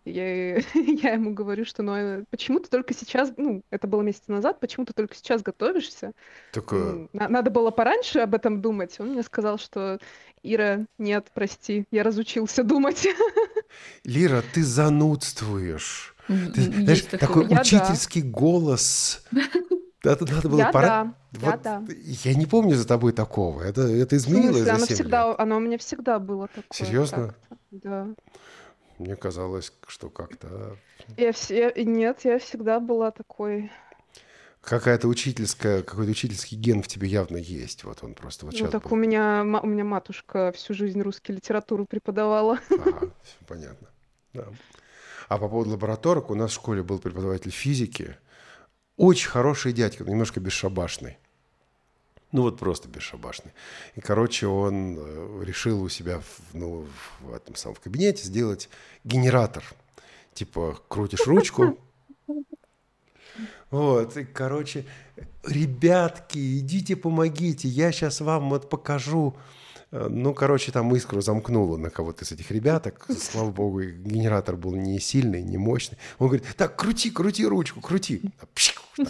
Я, я ему говорю, что ну, э, почему ты только сейчас, ну, это было месяц назад, почему ты только сейчас готовишься? Только, Ну, на- надо было пораньше об этом думать. Он мне сказал, что Ира, нет, прости, я разучился думать. Лира, ты занудствуешь. Ты, М, знаешь, Есть такой такое. Я да. учительский голос. Это надо было Я пора. да. Я Вот да. я не помню за тобой такого. Это, это В изменилось смысле? за Оно семь лет. всегда, оно у меня всегда было такое Серьезно? как-то. Да. Мне казалось, что как-то Я все, нет, я всегда была такой. какая-то учительская, какой-то учительский ген в тебе явно есть. Вот он просто вот Ну сейчас так был. у меня, ма- у меня матушка всю жизнь русский литературу преподавала. Ага, все понятно. Да. А по поводу лабораторок, у нас в школе был преподаватель физики. Очень хороший дядька, но немножко бесшабашный. Ну вот просто бесшабашный. И, короче, он э, решил у себя в, ну, в этом самом в кабинете сделать генератор. Типа крутишь ручку. Вот, и, короче, ребятки, идите помогите, я сейчас вам вот покажу. Э, Ну, короче, там искру замкнуло на кого-то из этих ребяток. Слава богу, и генератор был не сильный, не мощный. Он говорит, так, крути, крути ручку, крути. Пшик, так.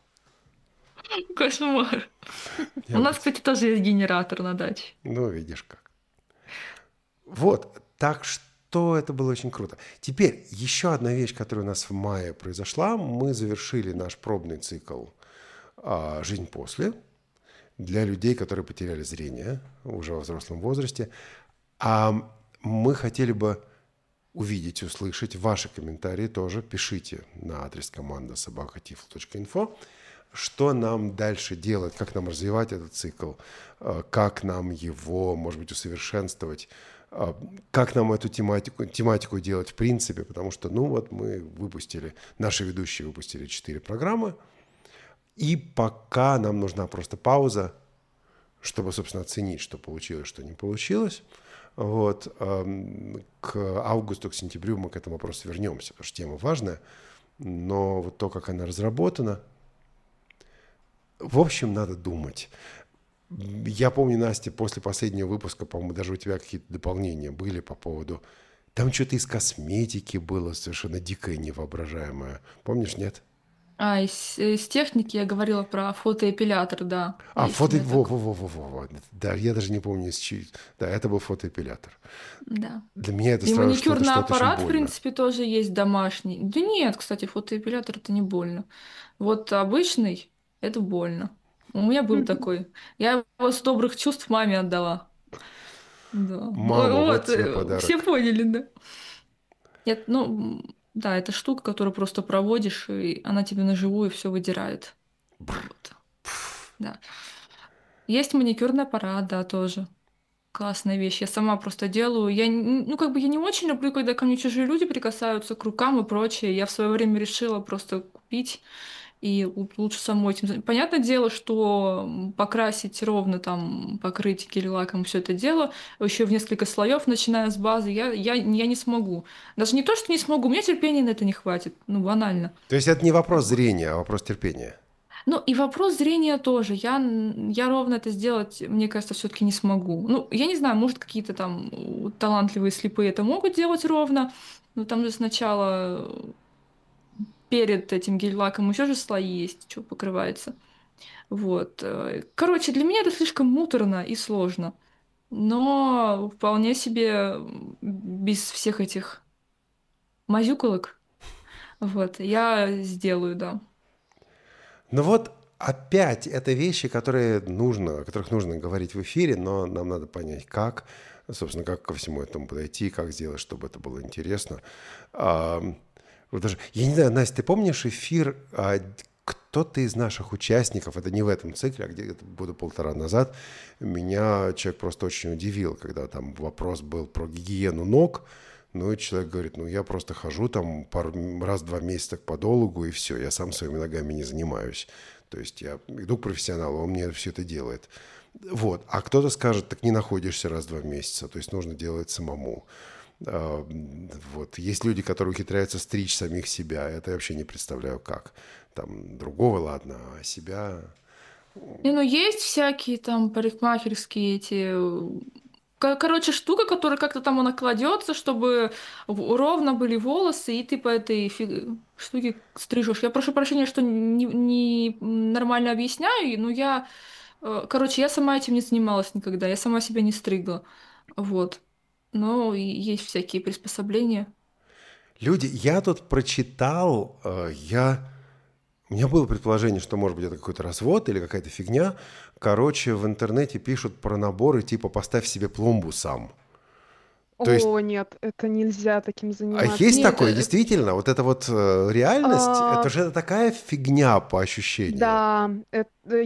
Кошмар. У Я нас, вот, кстати, тоже есть генератор на даче. ну, видишь как. Вот, так что это было очень круто. Теперь еще одна вещь, которая у нас в мае произошла. Мы завершили наш пробный цикл а, «Жизнь после» для людей, которые потеряли зрение уже во взрослом возрасте. А мы хотели бы увидеть, услышать ваши комментарии тоже. Пишите на адрес команда собака тифло точка инфо. Что нам дальше делать, как нам развивать этот цикл, э, как нам его, может быть, усовершенствовать, э, как нам эту тематику, тематику делать в принципе, потому что, ну вот мы выпустили, наши ведущие выпустили четыре программы, и пока нам нужна просто пауза, чтобы, собственно, оценить, что получилось, что не получилось. Вот. эм, К августу, к сентябрю мы к этому вопросу вернемся, потому что тема важная, но вот то, как она разработана, в общем, надо думать. Я помню, Настя, после последнего выпуска, по-моему, даже у тебя какие-то дополнения были по поводу... Там что-то из косметики было совершенно дикое, невоображаемое. Помнишь, нет? А, из, из техники я говорила про фотоэпилятор, да. А, Есть у фото... меня Во, так. во, во, во, во, во. Да, я даже не помню, из чьи... Да, это был фотоэпилятор. Да. Для меня это И сразу что-то, маникюрный что-то очень аппарат, в больно. принципе, тоже есть домашний. Да нет, кстати, фотоэпилятор это не больно. Вот обычный это больно. У меня был такой. Я его с добрых чувств маме отдала. Да. Мама, вот Вот, тебе э, все подарок. поняли, да. Нет, ну, м, да, это штука, которую просто проводишь, и она тебе на живую все выдирает. Вот, да. Есть маникюрный аппарат, да, тоже. Классная вещь. Я сама просто делаю. Я, н- ну, как бы я не очень люблю, когда ко мне чужие люди прикасаются к рукам и прочее. Я в свое время решила просто купить и л- лучше самой этим заняться. Понятное дело, что м, покрасить ровно, там, покрыть гель-лаком все это дело, еще в несколько слоев, начиная с базы, я, я, я не смогу. Даже не то, что не смогу, у меня терпения на это не хватит. Ну, банально. То есть это не вопрос зрения, а вопрос терпения. Ну, и вопрос зрения тоже. Я, н- я ровно это сделать, мне кажется, все-таки не смогу. Ну, я не знаю, может, какие-то там у, талантливые слепые это могут делать ровно, но там же сначала э, перед этим гель-лаком еще же слои есть, что покрывается. Вот. э, Короче, для меня это слишком муторно и сложно. Но вполне себе м, без всех этих мазюколок, вот, я сделаю, да. Ну вот опять это вещи, которые нужно, о которых нужно говорить в эфире, но нам надо понять, как, собственно, как ко всему этому подойти, как сделать, чтобы это было интересно. А, вот даже, я не знаю, Настя, ты помнишь эфир, а, кто-то из наших участников, это не в этом цикле, а где-то года полтора назад, меня человек просто очень удивил, когда там вопрос был про гигиену ног. Ну, и человек говорит, ну, я просто хожу там пару, раз-два месяца к подологу, и все, я сам своими ногами не занимаюсь. То есть я иду к профессионалу, он мне все это делает. Вот. А кто-то скажет, так не находишься раз-два месяца, то есть нужно делать самому. А, Вот. Есть люди, которые ухитряются стричь самих себя, это я вообще не представляю, как. Там другого, ладно, а себя... Не, ну есть всякие там парикмахерские эти ко- короче, штука, которая как-то там она кладется, чтобы в- ровно были волосы, и ты по этой фи- штуке стрижешь. Я прошу прощения, что не, не нормально объясняю, но я, э, короче, я сама этим не занималась никогда, я сама себя не стригла. Вот. Но и есть всякие приспособления. Люди, я тут прочитал, э, я... У меня было предположение, что, может быть, это какой-то развод или какая-то фигня. Короче, в интернете пишут про наборы типа «поставь себе пломбу сам». То есть, О, нет, это нельзя таким а заниматься. есть Нет, такое, э, действительно? Вот это вот э, реальность, это А, же такая фигня по ощущениям. Да, это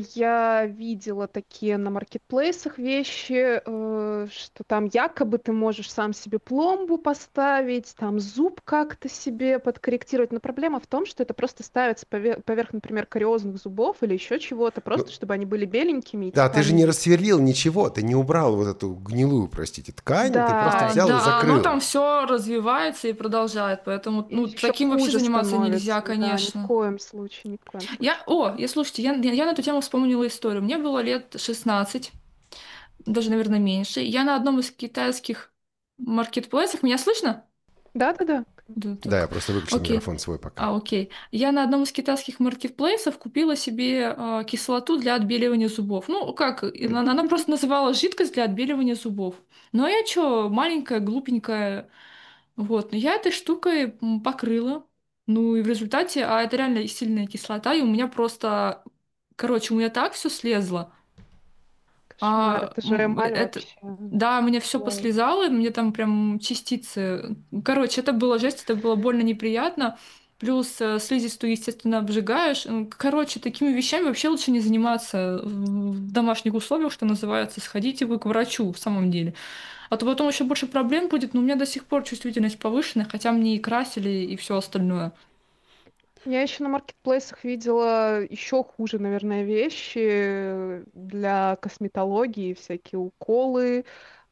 я видела такие на маркетплейсах вещи, э, что там якобы ты можешь сам себе пломбу поставить, там зуб как-то себе подкорректировать. Но проблема в том, что это просто ставится пове- поверх, например, кариозных зубов или еще чего-то, Ну, просто чтобы они были беленькими и да, ты типа же не они... рассверлил ничего, ты не убрал вот эту гнилую, простите, ткань, ты просто Да, А, взял и да, оно там закрыл. все развивается и продолжает, поэтому, и ну, еще таким вообще хуже заниматься нельзя, становится. Да, ни в конечно. коем случае, ни в коем Я, случае. о, я, слушайте, я, я, я на эту тему вспомнила историю. Мне было лет шестнадцать, даже, наверное, меньше. Я на одном из китайских маркетплейсов, меня слышно? Да-да-да. Да, Да, я так, просто выключил окей. микрофон свой пока. А, окей. Я на одном из китайских маркетплейсов купила себе а, кислоту для отбеливания зубов. Ну, как, и она, она просто называлась жидкость для отбеливания зубов. Ну, а я чё, маленькая, глупенькая, вот. Но я этой штукой м, покрыла. Ну, и в результате, а это реально сильная кислота, и у меня просто, короче, у меня так все слезло. Кошмар, А, это же м, эмаль это, вообще. да, мне все Вау. послезало, мне там прям частицы. Короче, это было жесть, это было больно неприятно. Плюс э, слизистую, естественно, обжигаешь. М, Короче, такими вещами вообще лучше не заниматься в в домашних условиях, что называется. Сходите вы к врачу, в самом деле. А то потом еще больше проблем будет, но у меня до сих пор чувствительность повышенная, хотя мне и красили, и все остальное. Я еще на маркетплейсах видела еще хуже, наверное, вещи для косметологии, всякие уколы,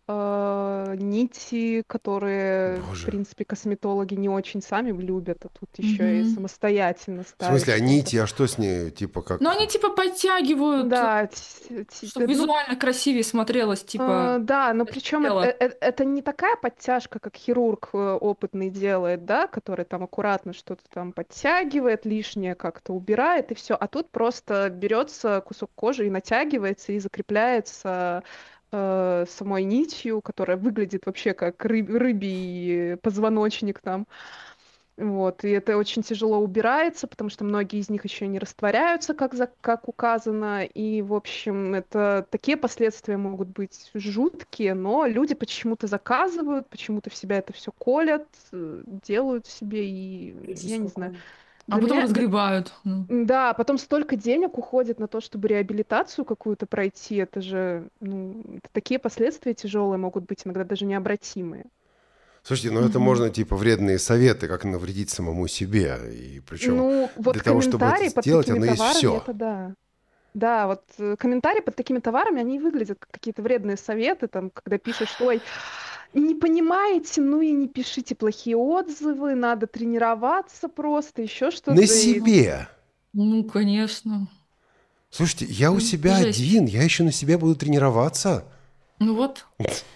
э, нити, которые, в Боже. принципе, косметологи не очень сами любят, а тут еще и Мгм. самостоятельно В ставить смысле, а что-то. нити, а что с ней, типа Но как... они типа подтягивают, Да, т- чтобы т- ну, визуально красивее смотрелось, Э, типа да, но причем это, тело. э- э- это не такая подтяжка, как хирург э, опытный делает, да, который там аккуратно что-то там подтягивает, лишнее как-то убирает и все. А тут просто берется кусок кожи и натягивается и закрепляется э, самой нитью, которая выглядит вообще как рыб- рыбий позвоночник там. Вот, и это очень тяжело убирается, потому что многие из них еще не растворяются, как, за, как указано. И, в общем, это такие последствия могут быть жуткие, но люди почему-то заказывают, почему-то в себя это все колят, э, делают себе, и Ужас я не знаю. какой. А Для потом меня, для- разгребают. Ну, да, потом столько денег уходит на то, чтобы реабилитацию какую-то пройти. Это же, ну, это такие последствия тяжелые могут быть, иногда даже необратимые. Слушайте, ну это мгм. можно типа вредные советы, как навредить самому себе. И причем Ну, вот для того, чтобы это комментарии под сделать, такими оно есть товарами, все. это да. Да, вот э, комментарии под такими товарами, они выглядят как какие-то вредные советы, там, когда пишешь, что, ой, не понимаете, ну и не пишите плохие отзывы, надо тренироваться просто, еще На что-то. И... себе. Ну, конечно. Слушайте, я у М, себя Жесть. один, я еще на себе буду тренироваться. Ну вот.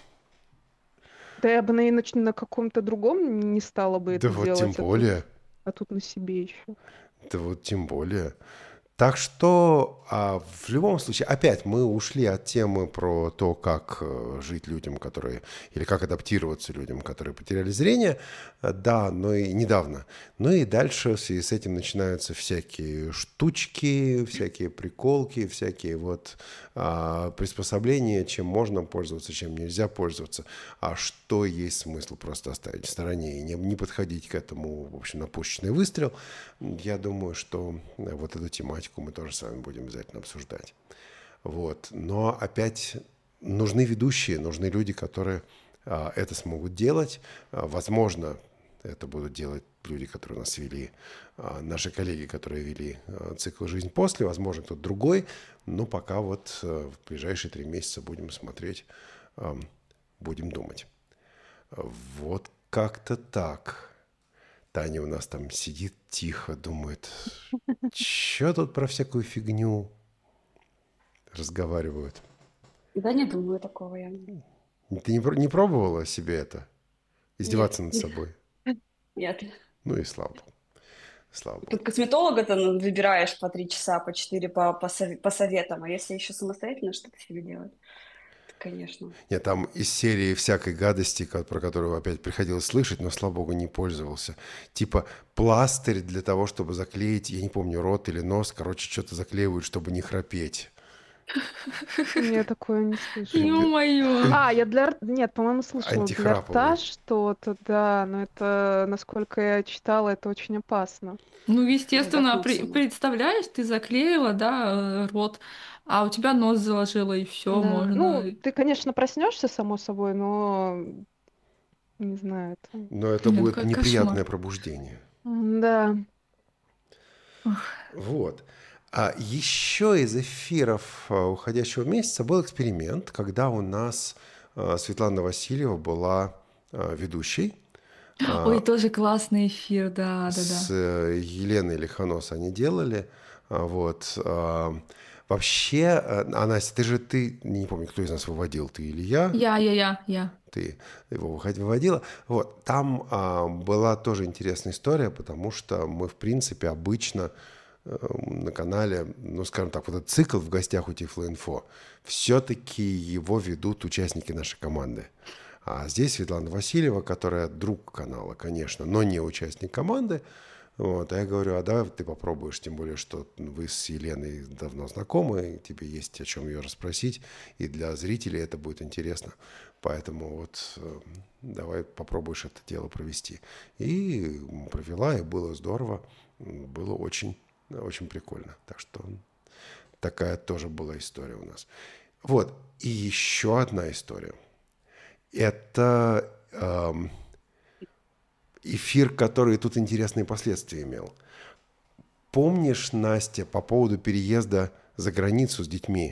Да я бы на, на, на каком-то другом не стала бы Да это вот тем делать, а тут, более. а тут на себе еще. Да вот тем более. Так что а, в любом случае, опять мы ушли от темы про то, как э, жить людям, которые, или как адаптироваться людям, которые потеряли зрение, Э, да, но и недавно. Ну и дальше в связи с этим начинаются всякие штучки, всякие приколки, всякие вот а, приспособления, чем можно пользоваться, чем нельзя пользоваться, а что есть смысл просто оставить в стороне и не, не подходить к этому, в общем, на пушечный выстрел. Я думаю, что э, вот эту тематику мы тоже с вами будем обязательно обсуждать. Вот. Но опять нужны ведущие, нужны люди, которые а, это смогут делать. А, возможно, это будут делать люди, которые нас вели, а, наши коллеги, которые вели а, цикл «Жизнь после», возможно, кто-то другой, но пока вот а, в ближайшие три месяца будем смотреть, а, будем думать. Вот как-то так. Таня у нас там сидит тихо, думает, что тут про всякую фигню разговаривают. Да не думаю такого я. Ты не, пр- не пробовала себе это? Издеваться Нет, над собой? нет. Ну и слава богу. Слава богу. Тут косметолога-то ну, выбираешь по три часа, по четыре по, по, сов- по советам, а если еще самостоятельно что-то себе делать, то, конечно. Нет, там из серии всякой гадости, ко- про которую опять приходилось слышать, но, слава богу, не пользовался. Типа пластырь для того, чтобы заклеить, я не помню, рот или нос, короче, что-то заклеивают, чтобы не храпеть. Я такое не слышала. Ё-моё. А, я для... р- Нет, по-моему, слышала для рта Антихраповый. что-то, да, но это, насколько я читала, это очень опасно. Ну, естественно, Задохнуться при- можно. представляешь, ты заклеила, да, э, рот, а у тебя нос заложило, и все, Да. Ну, можно. ты, конечно, проснешься, само собой, но не знаю, это... Но это Блин, будет ка- неприятное кошмар. пробуждение. М, Да. Вот. А еще из эфиров а, уходящего месяца был эксперимент, когда у нас а, Светлана Васильева была а, ведущей. Ой, А, тоже классный эфир, да, да, с да. э, Еленой Лихонос они делали. А, Вот. а, Вообще, а а, Настя, ты же, ты, не помню, кто из нас выводил, ты или я? Я, я, я, я. Ты его выход- выводила. Вот, там а, была тоже интересная история, потому что мы, в принципе, обычно э, на канале, ну, скажем так, вот этот цикл в гостях у Тифлоинфо, все-таки его ведут участники нашей команды. А здесь Светлана Васильева, которая друг канала, конечно, но не участник команды. Вот, а я говорю, а давай ты попробуешь, тем более, что вы с Еленой давно знакомы, тебе есть о чем ее расспросить, и для зрителей это будет интересно. Поэтому вот э, давай попробуешь это дело провести. И провела, и было здорово, было очень, очень прикольно. Так что такая тоже была история у нас. Вот, и еще одна история. Это эм, эфир, который тут интересные последствия имел. Помнишь, Настя, по поводу переезда за границу с детьми?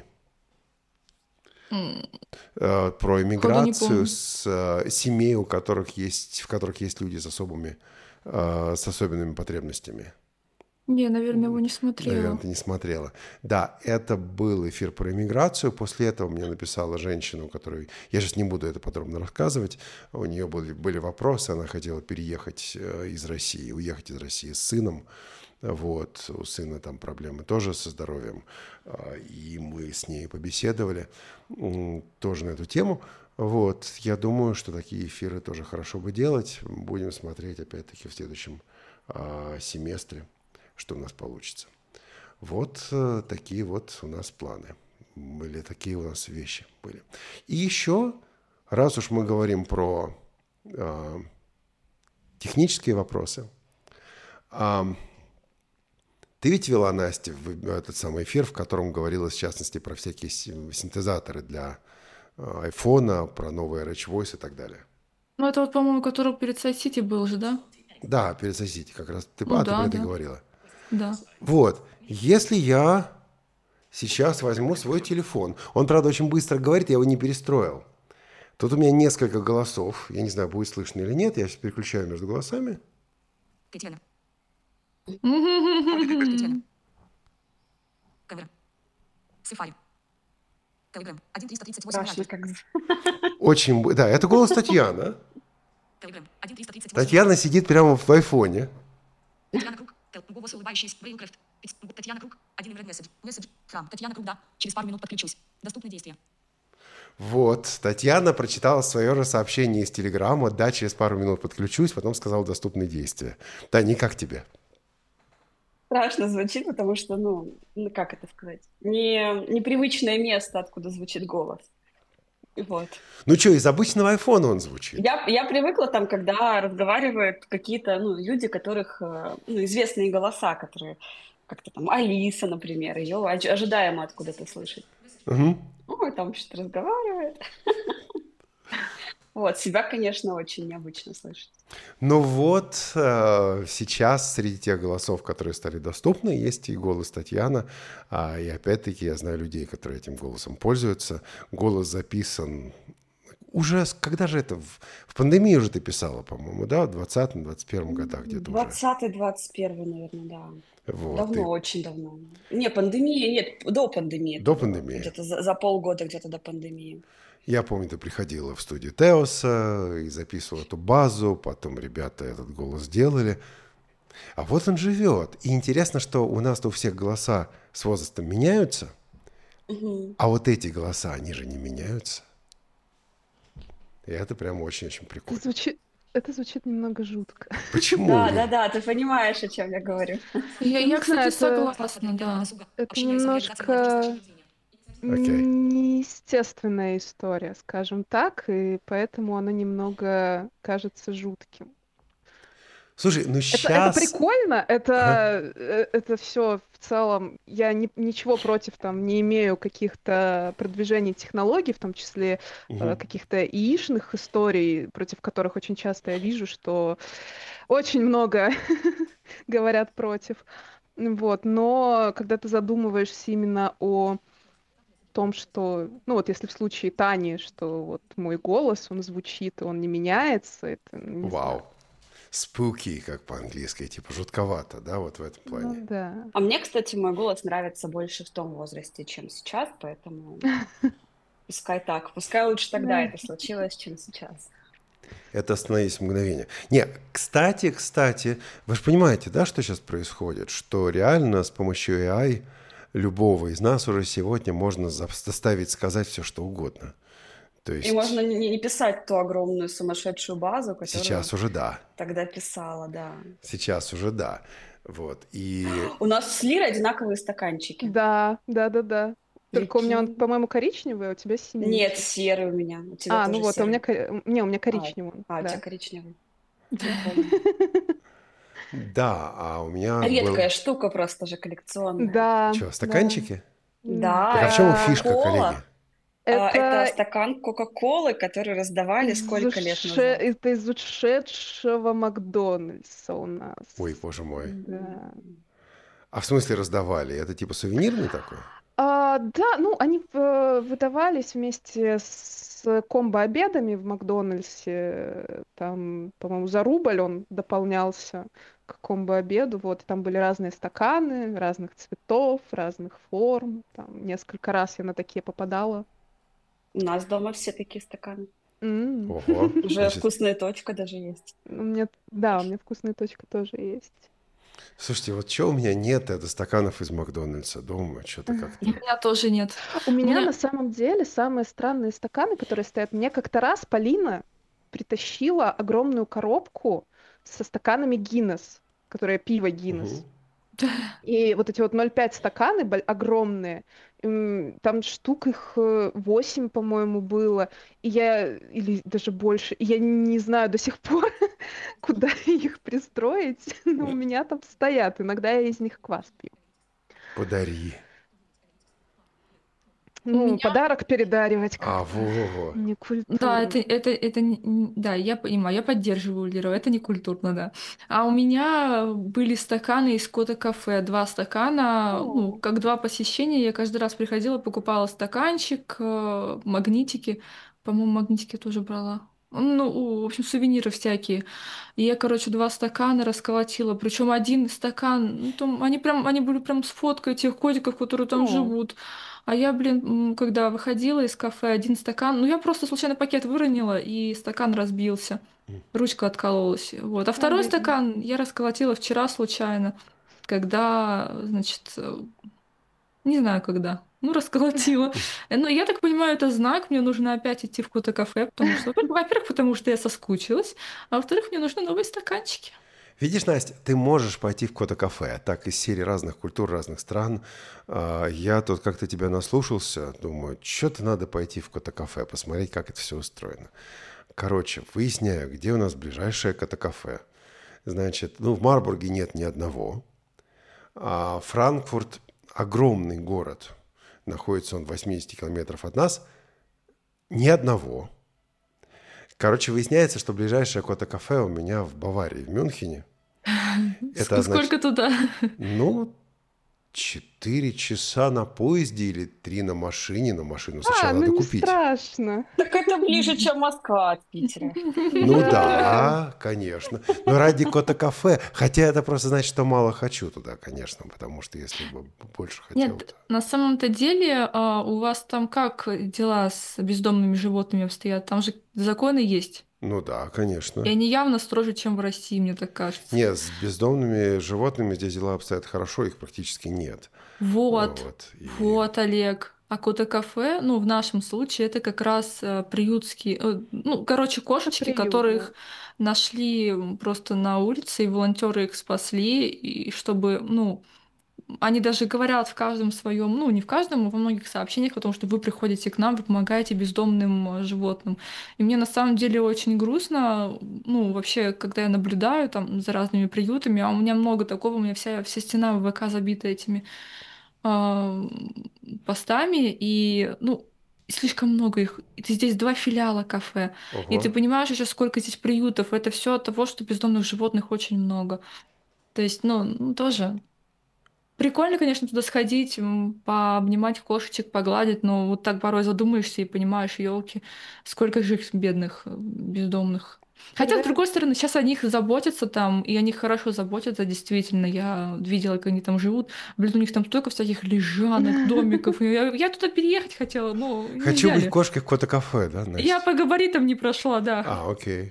М, Э, про Походу, не иммиграцию помню. с э, семей, у которых есть, в которых есть люди с особыми, э, с особенными потребностями. Не, наверное, его не Наверное, смотрела. ты не смотрела. Да, это был эфир про иммиграцию. После этого мне написала женщина, у которой... Я сейчас не буду это подробно рассказывать. У нее были, были вопросы. Она хотела переехать э, из России, уехать из России с сыном. Вот. У сына там проблемы тоже со здоровьем. А, И мы с ней побеседовали м, тоже на эту тему. Вот. Я думаю, что такие эфиры тоже хорошо бы делать. Будем смотреть, опять-таки, в следующем а, семестре, что у нас получится. Вот э, такие вот у нас планы были, такие у нас вещи были. И еще, раз уж мы говорим про э, технические вопросы, а, ты ведь вела, Настя, в- этот самый эфир, в котором говорилось, в частности, про всякие син- синтезаторы для э, айфона, про новый эр эйч Voice и так далее. Ну, это вот, по-моему, который перед Сайт-Сити был же, да? Да, перед Сосите как раз. Ты, Ну а, ты про да, это да, говорила. да. Вот, если я сейчас возьму свой телефон, он, правда, очень быстро говорит, я его не перестроил. Тут у меня несколько голосов, я не знаю, будет слышно или нет, я сейчас переключаю между голосами. Татьяна. Татьяна. Камера. Сафари. Телеграм. один триста тридцать восемь Страшно лайков. как. Очень, бы- да, это голос Татьяны. Телеграм. один триста тридцать восемь Татьяна сидит прямо в айфоне. Татьяна Круг. Тел- Голос улыбающийся. Брейлкрафт. Пиц- Татьяна Круг. Один Red Message. Message. Храм. Татьяна Круг, да. Через пару минут подключусь. Доступны действия. Вот, Татьяна прочитала свое же сообщение из Телеграма, да, через пару минут подключусь, потом сказала доступные действия. Таня, как тебе? Страшно звучит, потому что, ну, ну как это сказать, не, непривычное место, откуда звучит голос. Вот. Ну что, из обычного айфона он звучит. Я, я привыкла там, когда разговаривают какие-то, ну, люди, которых, э, ну, известные голоса, которые как-то там, Алиса, например, ее оч- ожидаемо откуда-то слышать. Мгм. Ну, и там что-то разговаривает. Вот, себя, конечно, очень необычно слышать. Ну вот, э, сейчас среди тех голосов, которые стали доступны, есть и голос Татьяны. А, и опять-таки я знаю людей, которые этим голосом пользуются. Голос записан уже, с- когда же это? В, в пандемию уже ты писала, по-моему, да? В двадцатом двадцать первом годах где-то уже. двадцатый двадцать первый, наверное, да. Вот, Давно, и очень давно. Не, пандемия, нет, до пандемии это до было. пандемии. Где-то за, за полгода, где-то до пандемии. Я помню, ты приходила в студию Теоса и записывала эту базу, потом ребята этот голос сделали. А вот он живет. И интересно, что у нас-то у всех голоса с возрастом меняются, Мгм. а вот эти голоса, они же не меняются. И это прям очень-очень Это прикольно. звучит, это звучит немного жутко. Почему? Да, да, да, ты понимаешь, о чем я говорю. Я, Ну, я, не знаю, кстати, это, согласна, да. это немножко Окей. неестественная история, скажем так, и поэтому она немного кажется жутким. Слушай, ну Это, это сейчас... прикольно, Ага. это, э, это все в целом. Я ни- ничего против там не имею каких-то продвижений технологий, в том числе э, Мгм. каких-то яичных историй, против которых очень часто я вижу, что очень много говорят против. Вот. Но когда ты задумываешься именно о том, что, ну вот если в случае Тани, что вот мой голос, он звучит, он не меняется, это, не знаю. Вау. Spooky, как по-английски, типа жутковато, да, вот в этом Ну плане. да. А мне, кстати, мой голос нравится больше в том возрасте, чем сейчас, поэтому пускай так. Пускай лучше тогда Да. это случилось, чем сейчас. Это остановись мгновение. Не, кстати, кстати, вы же понимаете, да, что сейчас происходит? Что реально с помощью эй ай любого из нас уже сегодня можно за- заставить сказать все, что угодно. То И есть можно не, не писать ту огромную сумасшедшую базу, которую сейчас уже да. тогда писала, да. Сейчас уже да. Вот. И У нас с Лирой одинаковые стаканчики. Да, да, да, да. Только у меня он, Прикинь. по-моему, коричневый, а у тебя Нет, синенький. серый у меня. У тебя А, ну тоже вот, а у меня, серый. ко- не, у меня А, коричневый, он, а, у тебя да. коричневый. Прикольно. да, а у меня был... Редкая штука просто же коллекционная. Да, Что, да. стаканчики? М, Так а Да, в чем это да. фишка, коллеги? Кока-кола. А, Это Это стакан Кока-Колы, который раздавали из, сколько лет уше- назад. это из ушедшего Макдональдса у нас. Ой, боже мой. Да. А в смысле раздавали? Это типа сувенирный такой? А, да, ну, они э, выдавались вместе с комбо-обедами в Макдональдсе. Там, по-моему, за рубль он дополнялся к комбо-обеду. Вот, там были разные стаканы, разных цветов, разных форм. Там несколько раз я на такие попадала. У нас дома все такие стаканы. М. Ого. Уже Значит, вкусная точка даже есть. У меня, да, у меня вкусная точка тоже есть. слушайте, вот что у меня нет, это стаканов из Макдональдса дома, что-то У как-то... меня тоже нет. У У меня меня на самом деле самые странные стаканы, которые стоят. Мне как-то раз Полина притащила огромную коробку со стаканами Гиннес, которые пиво Гиннес. Мгм. И вот эти вот ноль пять стаканы боль- огромные, м, там штук их э, восемь, по-моему, было, и я, или даже больше, и я не знаю до сих пор, куда их пристроить, но у меня там стоят, иногда я из них квас пью. Подари. у Ну, меня подарок передаривать А, как-то во-во-во. Да, некультурно. это, это, это, не- не- да, я понимаю, я поддерживаю Леру, это не культурно, да. А у меня были стаканы из Кота Кафе, два стакана, ну, О, как два посещения, я каждый раз приходила, покупала стаканчик, э, магнитики, по-моему, магнитики тоже брала. Ну, в общем, сувениры всякие. И я, короче, два стакана расколотила. Причем один стакан, ну, там, они прям, они были прям с фоткой тех котиков, которые там о, живут. А я, блин, м, когда выходила из кафе, один стакан, ну я просто случайно пакет выронила, и стакан разбился. Ручка откололась. Вот. А второй обидно. стакан я расколотила вчера случайно, когда, значит, э, не знаю когда. Ну, расколотила. Э, Ну, я так понимаю, это знак, мне нужно опять идти в какое-то кафе, потому что, во-первых, во-первых, потому что я соскучилась, а во-вторых, мне нужны новые стаканчики. Видишь, Настя, ты можешь пойти в какое-то кафе, так из серии разных культур, разных стран. А, Я тут как-то тебя наслушался, думаю, что-то надо пойти в какое-то кафе, посмотреть, как это все устроено. Короче, выясняю, где у нас ближайшее какое-то кафе. Значит, ну, в Марбурге нет ни одного. А Франкфурт огромный город. Находится он в восьмидесяти километров от нас. Ни одного. Короче, выясняется, что ближайшее какое-то кафе у меня в Баварии, в Мюнхене. Это Ск- значит, Сколько туда? ну, Четыре часа на поезде или три на машине? На машину А, сначала ну надо не купить. страшно. Так это ближе, чем Москва от Питера. Ну Да. да, конечно. Но ради кота-кафе. Хотя это просто значит, что мало хочу туда, конечно. Потому что если бы больше хотел, Нет, то... на самом-то деле, а, у вас там как дела с бездомными животными обстоят? Там же законы есть. Ну да, И конечно. они явно строже, чем в России, мне так кажется. Нет, с бездомными животными здесь дела обстоят хорошо, их практически нет. Вот, Вот. И... вот, Олег. А кота-кафе, ну, в нашем случае, это как раз э, приютские, э, ну, короче, Это кошечки, приют, да. которых нашли м, просто на улице, и волонтеры их спасли, и чтобы, ну, они даже говорят в каждом своем, ну, не в каждом, а во многих сообщениях, потому что вы приходите к нам, вы помогаете бездомным э, животным. И мне на самом деле очень грустно, ну, вообще, когда я наблюдаю там за разными приютами, а у меня много такого, у меня вся, вся стена в ВК забита этими а, постами, и, ну, слишком много их. И ты здесь два филиала кафе. И ты Ого. понимаешь еще, сколько здесь приютов. Это все от того, что бездомных животных очень много. То есть, ну, ну, тоже прикольно, конечно, туда сходить, м, пообнимать кошечек, погладить, но вот так порой задумаешься и понимаешь, елки, сколько же их бедных, э, бездомных. Хотя, с Когда другой стороны, сейчас о них заботятся там, и о них хорошо заботятся, действительно. Я видела, как они там живут. Блин, у них там столько всяких лежанок, домиков. И Я, я туда переехать хотела, но Хочу нельзя быть ли? кошкой в кота-кафе, да, Я Настя? по габаритам не прошла, да. А, окей.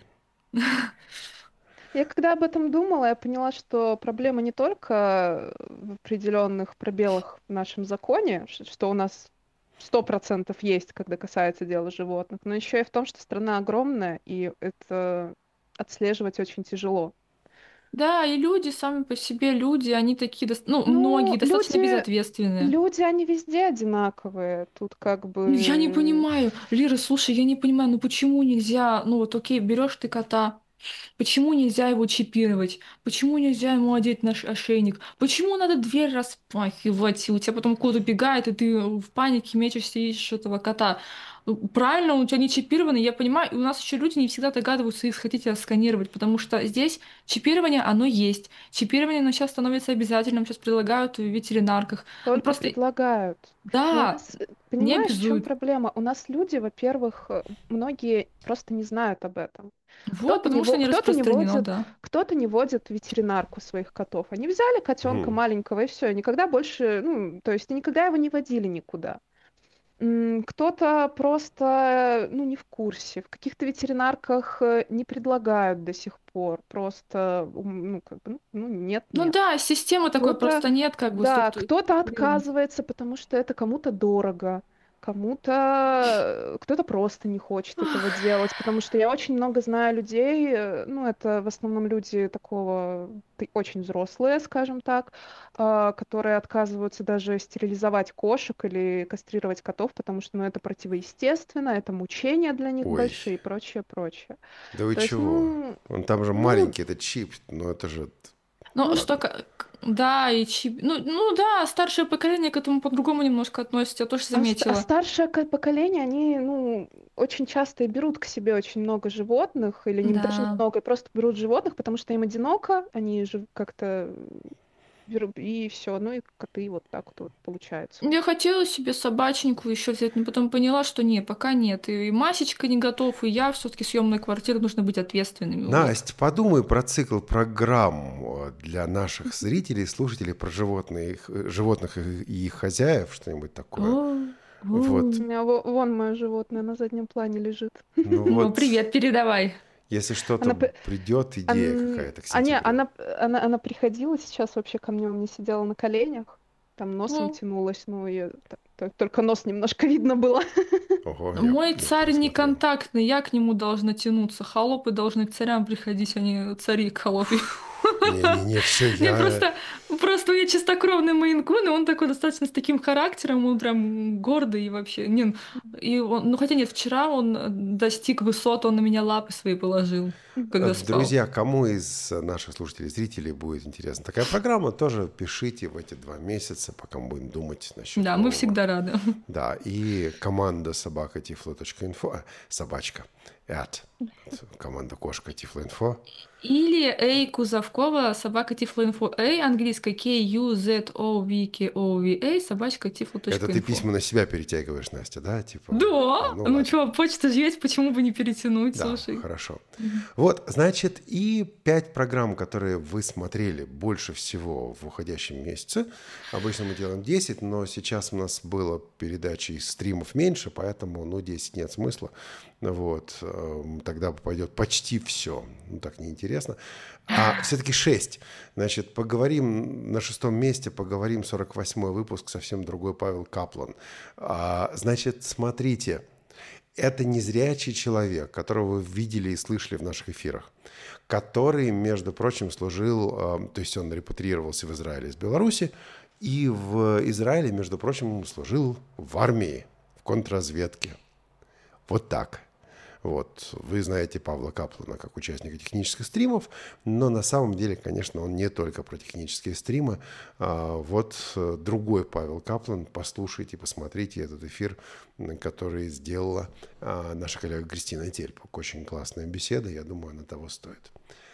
Я когда об этом думала, я поняла, что проблема не только в определенных пробелах в нашем законе, ш- что у нас сто процентов есть, когда касается дела животных, но еще и в том, что страна огромная, и это отслеживать очень тяжело. Да, и люди сами по себе, люди, они такие, дос- ну, Ну, многие достаточно люди, безответственные. люди, они везде одинаковые. Тут как Ну, я не бы понимаю, Лира, слушай, я не понимаю, ну почему нельзя, ну вот окей, берешь ты кота, почему нельзя его чипировать? Почему нельзя ему одеть наш ошейник? Почему надо дверь распахивать, и у тебя потом кот убегает, и ты в панике мечешься и ищешь этого кота? Ну, правильно, он у тебя не чипированный, я понимаю, и у нас еще люди не всегда догадываются, их хотите сканировать, потому что здесь чипирование, оно есть. Чипирование, оно сейчас становится обязательным, сейчас предлагают в ветеринарках. Ну, только просто, предлагают. Но у да, нас, э, не понимаешь, в чем обязуют. проблема? У нас люди, во-первых, э, многие просто не знают об этом. Вот, Кто-то не, потому что во- не кто-то не распространено, водит, да. кто-то не водит ветеринарку своих котов. Они взяли котенка Мгм. маленького и все, никогда больше, ну, то есть никогда его не водили никуда. М, Кто-то просто, ну, не в курсе. В каких-то ветеринарках э, не предлагают до сих пор. Просто, м, ну, как бы, ну, ну, нет, Ну нет. да, системы такой Кто-то, просто нет, как бы да, кто-то структурировано. отказывается, потому что это кому-то дорого, кому-то, кто-то просто не хочет этого делать, потому что я очень много знаю людей, э, ну, это в основном люди такого, ты- очень взрослые, скажем так, а, которые отказываются даже стерилизовать кошек или кастрировать котов, потому что, ну, это противоестественно, это мучения для них Ой, большие и прочее, прочее. да вы То есть, чего? ну, Он там же ну, маленький, это чип, но это же... Ну, ну, что, ка- к- да, и чип... Ну, ну да, старшее поколение к этому по-другому немножко относится, я тоже А, ст- а заметила. старшее ко- поколение, они, ну, очень часто и берут к себе очень много животных, или не, даже Да. немного, просто берут животных, потому что им одиноко, они же как-то берут, и все, ну и коты вот так вот, вот получается. Я хотела себе собаченьку еще взять, но потом поняла, что не, пока нет. И Масечка не готов, и я все-таки съемная квартира, нужно быть ответственными. Вот. Настя, подумай про цикл программ э, для наших зрителей, слушателей про животных, животных и и их хозяев, что-нибудь такое. О, Вот, У о. меня во- вон мое животное на заднем плане лежит. ну Ну, вот, привет, передавай. если что-то Она, п- придет, идея ан- какая-то к а, не, сентябрю. она, она, она приходила сейчас вообще ко мне, у меня сидела на коленях, там носом Ну, тянулась, ну, и т- т- только нос немножко видно было. Ого, я, мой я царь не посмотрел. контактный, я к нему должна тянуться. Холопы должны к царям приходить, а не цари к холопе. Не-не-не, все, Не, я... просто, просто у меня чистокровный мейн-кун, и он такой достаточно с таким характером, он прям гордый и вообще. Не, ну, и он, ну хотя нет, вчера он э, достиг высот, он на меня лапы свои положил, Э, когда спал. Друзья, кому из наших слушателей, зрителей будет интересна такая программа, тоже пишите в эти два месяца, пока мы будем думать насчет Да, мы нового. всегда рады. Да, и команда собака тифло точка инфо, а, собачка, at. Команда кошка Тифлоинфо. Или Эй Кузовкова, собака Тифлоинфо Эй, английская кей ю зет о ви кей о ви эй, собачка тифло.инфо. Это ты письма на себя перетягиваешь, Настя, да? Типа, Да, а, ну, ладно. что, почта же есть, почему бы не перетянуть, Да, слушай. хорошо. Вот, значит, и пять программ, которые вы смотрели больше всего в уходящем месяце. Обычно мы делаем десять, но сейчас у нас было передачи из стримов меньше, поэтому, ну, десять нет смысла. Вот, эм, тогда пойдет почти все. Ну, так неинтересно. А все-таки шесть. Значит, поговорим на шестом месте, поговорим сорок восьмой выпуск, совсем другой Павел Каплан. А, значит, смотрите. Это незрячий человек, которого вы видели и слышали в наших эфирах, который, между прочим, служил, э, то есть он репатриировался в Израиле из Беларуси, и в Израиле, между прочим, служил в армии, в контрразведке. Вот так. Вот. Вы знаете Павла Каплана как участника технических стримов, но на самом деле, конечно, он не только про технические стримы. А вот другой Павел Каплан. Послушайте, посмотрите этот эфир, который сделала а, наша коллега Кристина Тельпук. Очень классная беседа, я думаю, она того стоит.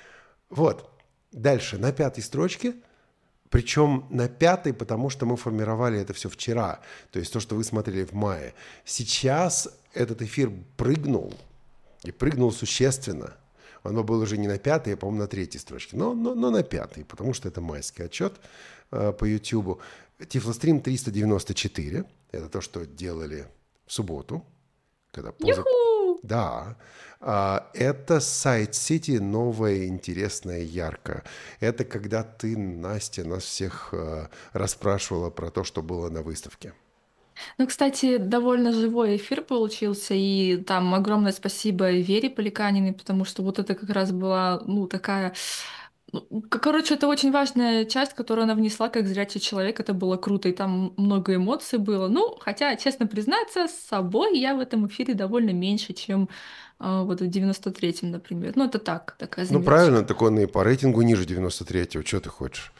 Вот. Дальше, на пятой строчке. Причем на пятой, потому что мы формировали это все вчера. То есть то, что вы смотрели в мае. Сейчас этот эфир прыгнул. И прыгнул существенно. Он был уже не на пятой, а, по-моему, на третьей строчке. Но, но, но на пятой, потому что это майский отчет э, по YouTube. Тифлострим триста девяносто четыре. Это то, что делали в субботу. Когда поза... Да. А, это сайт Сити, новое, интересное, яркое. Это когда ты, Настя, нас всех э, расспрашивала про то, что было на выставке. Ну, кстати, довольно живой эфир получился, и там огромное спасибо Вере Поликаниной, потому что вот это как раз была, ну, такая... ну, к- короче, это очень важная часть, которую она внесла как зрячий человек, это было круто, и там много эмоций было. Ну, хотя, честно признаться, с собой я в этом эфире довольно меньше, чем э, вот в девяносто третьем, например. Ну, это так, такая Ну, заметочка. правильно, так он и по рейтингу ниже девяносто третьего. Что ты хочешь?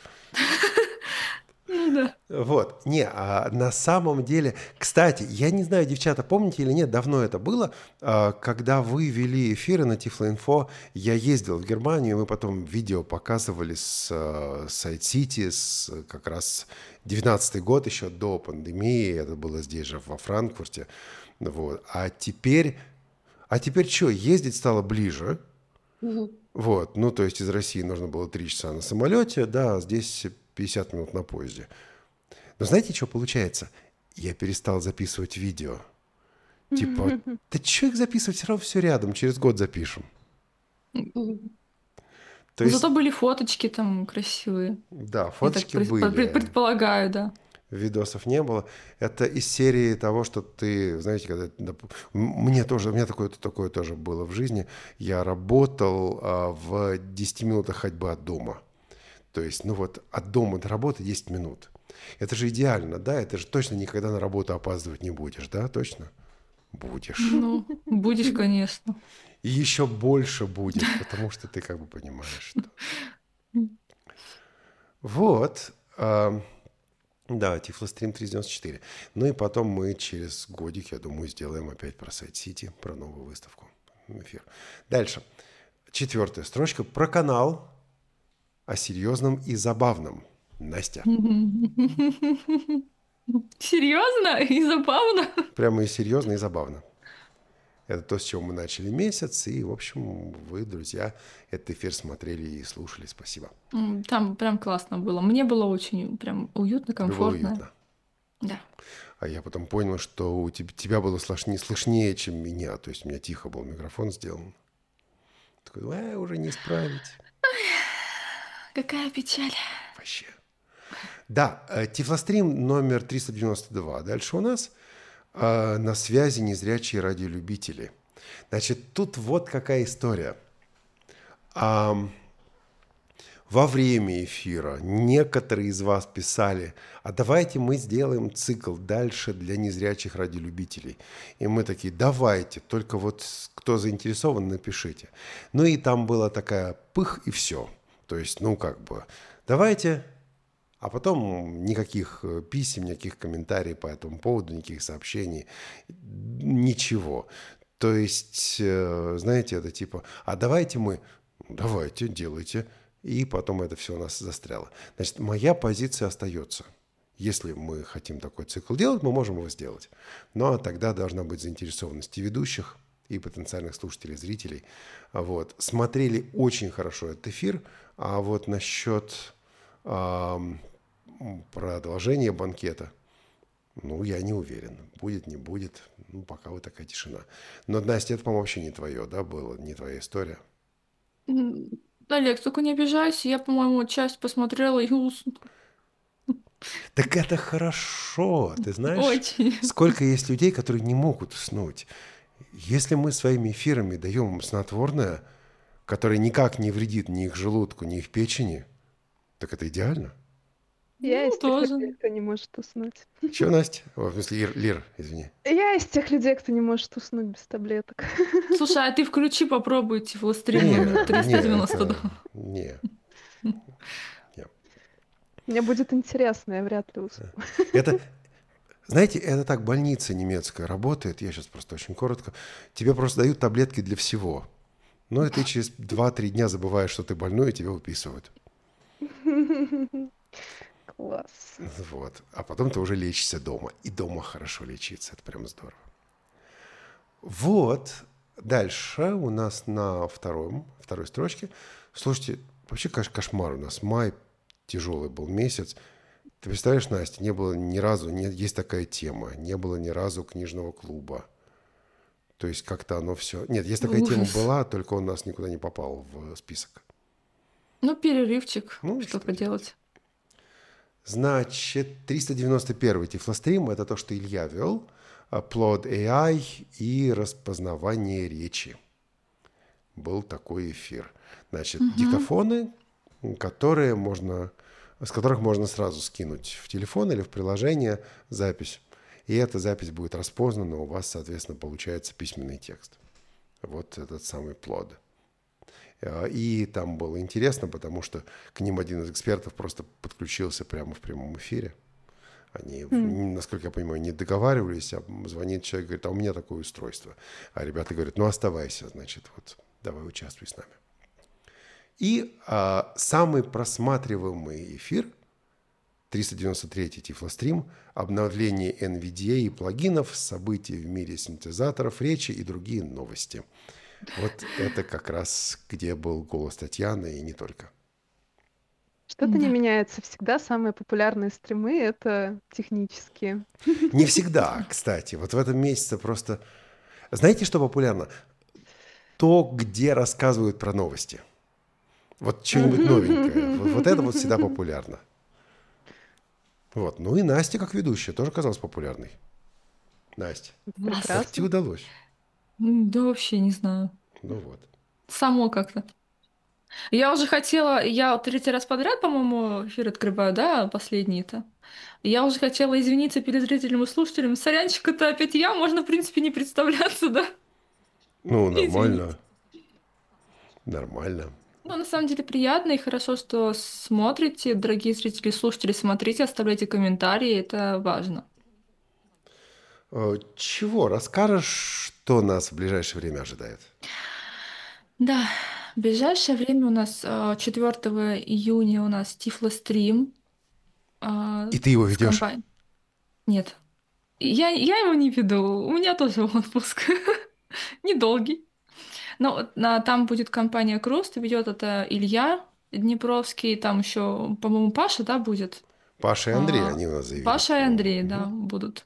Ну да. Вот, не, а на самом деле, кстати, я не знаю, девчата, помните или нет, давно это было, а, когда вы вели эфиры на Тифлоинфо, я ездил в Германию, мы потом видео показывали с а, Сайт Сити, с как раз девятнадцатый год, еще до пандемии, это было здесь же, во Франкфурте, вот, а теперь, а теперь что, ездить стало ближе, вот, ну, то есть из России нужно было три часа на самолете, да, а здесь пятьдесят минут на поезде. Но знаете, что получается? Я перестал записывать видео. Типа, да что их записывать? Все равно все рядом, через год запишем. То есть, Зато были фоточки там красивые. да, Я так фоточки пред- были, пред- предполагаю, да. видосов не было. Это из серии того, что ты, знаете, когда... доп- м- Мне тоже, у меня такое, такое тоже было в жизни. Я работал а, в десяти минутах ходьбы от дома. То есть, ну вот, от дома до работы десять минут. Это же идеально, да? Это же точно никогда на работу опаздывать не будешь, да? Точно? Будешь. Ну, будешь, конечно. И еще больше будет, потому что ты как бы понимаешь, что... Вот. а, Да, Тифлострим триста девяносто четыре. Ну и потом мы через годик, я думаю, сделаем опять про Сайт Сити, про новую выставку, эфир. Дальше. Четвертая строчка про канал о серьезном и забавном. Настя. Серьезно? И забавно? Прямо и серьезно, и забавно. Это то, с чего мы начали месяц. И, в общем, вы, друзья, этот эфир смотрели и слушали. Спасибо. М, Там прям классно было. Мне было очень прям уютно, Было комфортно. уютно. Да. А я потом понял, что у тебя, тебя было слышнее, слышнее, чем меня. То есть у меня тихо был микрофон сделан. Такой, э, уже не исправить. Какая печаль. Вообще. Да, э, Тифлострим номер триста девяносто два. Дальше у нас э, на связи незрячие радиолюбители. Значит, тут вот какая история. Ам, во время эфира некоторые из вас писали, а давайте мы сделаем цикл дальше для незрячих радиолюбителей. И мы такие, давайте, только вот кто заинтересован, напишите. Ну и там была такая пых и все. То есть, ну как бы, давайте... А потом никаких писем, никаких комментариев по этому поводу, никаких сообщений, ничего. То есть, э, знаете, это типа, а давайте мы, давайте, делайте. И потом это все у нас застряло. Значит, моя позиция остается. Если мы хотим такой цикл делать, мы можем его сделать. Но тогда должна быть заинтересованность и ведущих, и потенциальных слушателей, зрителей. Вот. Смотрели очень хорошо этот эфир, а вот насчет э, продолжения банкета, ну, я не уверен. Будет, не будет. Ну, пока вот такая тишина. Но, Настя, это, по-моему, вообще не твое, да, было? Не твоя история? М, Олег, только не обижайся, я, по-моему, часть посмотрела и уснула. Так это хорошо. Ты знаешь, Очень. сколько есть людей, которые не могут уснуть. Если мы своими эфирами даем им снотворное, которое никак не вредит ни их желудку, ни их печени, так это идеально. Я Ну, из тех тоже. людей, кто не может уснуть. Че, Настя? О, в смысле, Лир, Лир, извини. Я из тех людей, кто не может уснуть без таблеток. Слушай, а ты включи, попробуй тифлострим Не, номер не, триста девяносто это... два. Не. Мне будет интересно, я вряд ли усну. Это, знаете, это так больница немецкая работает, я сейчас просто очень коротко, тебе просто дают таблетки для всего. Ну, и ты через два-три дня забываешь, что ты больной, и тебя выписывают. Класс. Вот. А потом ты уже лечишься дома. И дома хорошо лечиться. Это прям здорово. Вот. Дальше у нас на втором, второй строчке. Слушайте, вообще, конечно, кошмар у нас. Май тяжелый был месяц. Ты представляешь, Настя, не было ни разу, не, есть такая тема, не было ни разу книжного клуба. То есть как-то оно все... Нет, есть такая тема Ужас. была, только он у нас никуда не попал в список. Ну, перерывчик, Ну, что что поделать. Значит, триста девяносто первый Тифлострим – это то, что Илья вел. Plod эй ай и распознавание речи. Был такой эфир. Значит, Мгм. диктофоны, которые можно, с которых можно сразу скинуть в телефон или в приложение запись. И эта запись будет распознана, у вас, соответственно, получается письменный текст. Вот этот самый Plod. И там было интересно, потому что к ним один из экспертов просто подключился прямо в прямом эфире. Они, Хм. насколько я понимаю, не договаривались, а звонит человек, говорит, а у меня такое устройство. А ребята говорят, ну оставайся, значит, вот давай участвуй с нами. И а, самый просматриваемый эфир, триста девяносто третий Тифлострим, обновление эн ви ди эй и плагинов, события в мире синтезаторов речи и другие новости. Вот это как раз где был голос Татьяны и не только. Что-то не Да. меняется. Всегда самые популярные стримы — это технические. Не всегда, кстати. Вот в этом месяце просто... Знаете, что популярно? То, где рассказывают про новости. Вот что-нибудь новенькое. Вот, вот это вот всегда популярно. Вот. Ну и Настя, как ведущая, тоже казалась популярной. Настя, Класс. как тебе Прекрасно. удалось? М, Да вообще не знаю. Ну вот. Само как-то. Я уже хотела, я вот третий раз подряд, по-моему, эфир открываю, да, последний-то. Я уже хотела извиниться перед зрителями и слушателями. Сорянчик, это опять я, можно, в принципе, не представляться, да? Ну, Извините. нормально. Нормально. Ну, на самом деле приятно и хорошо, что смотрите, дорогие зрители и слушатели, смотрите, оставляйте комментарии, это важно. Э, Чего? Расскажешь, что нас в ближайшее время ожидает? Да, в ближайшее время у нас э, четвёртого июня у нас Тифлострим э, И ты его с ведешь? компанией. Нет, я, я его не веду, у меня тоже отпуск недолгий. Но вот, а, там будет компания Круст, ведет это Илья Днепровский, там еще, по-моему, Паша, да, будет? Паша и Андрей, А, они у нас заявили. Паша и по-моему. Андрей, да, Мгм. будут.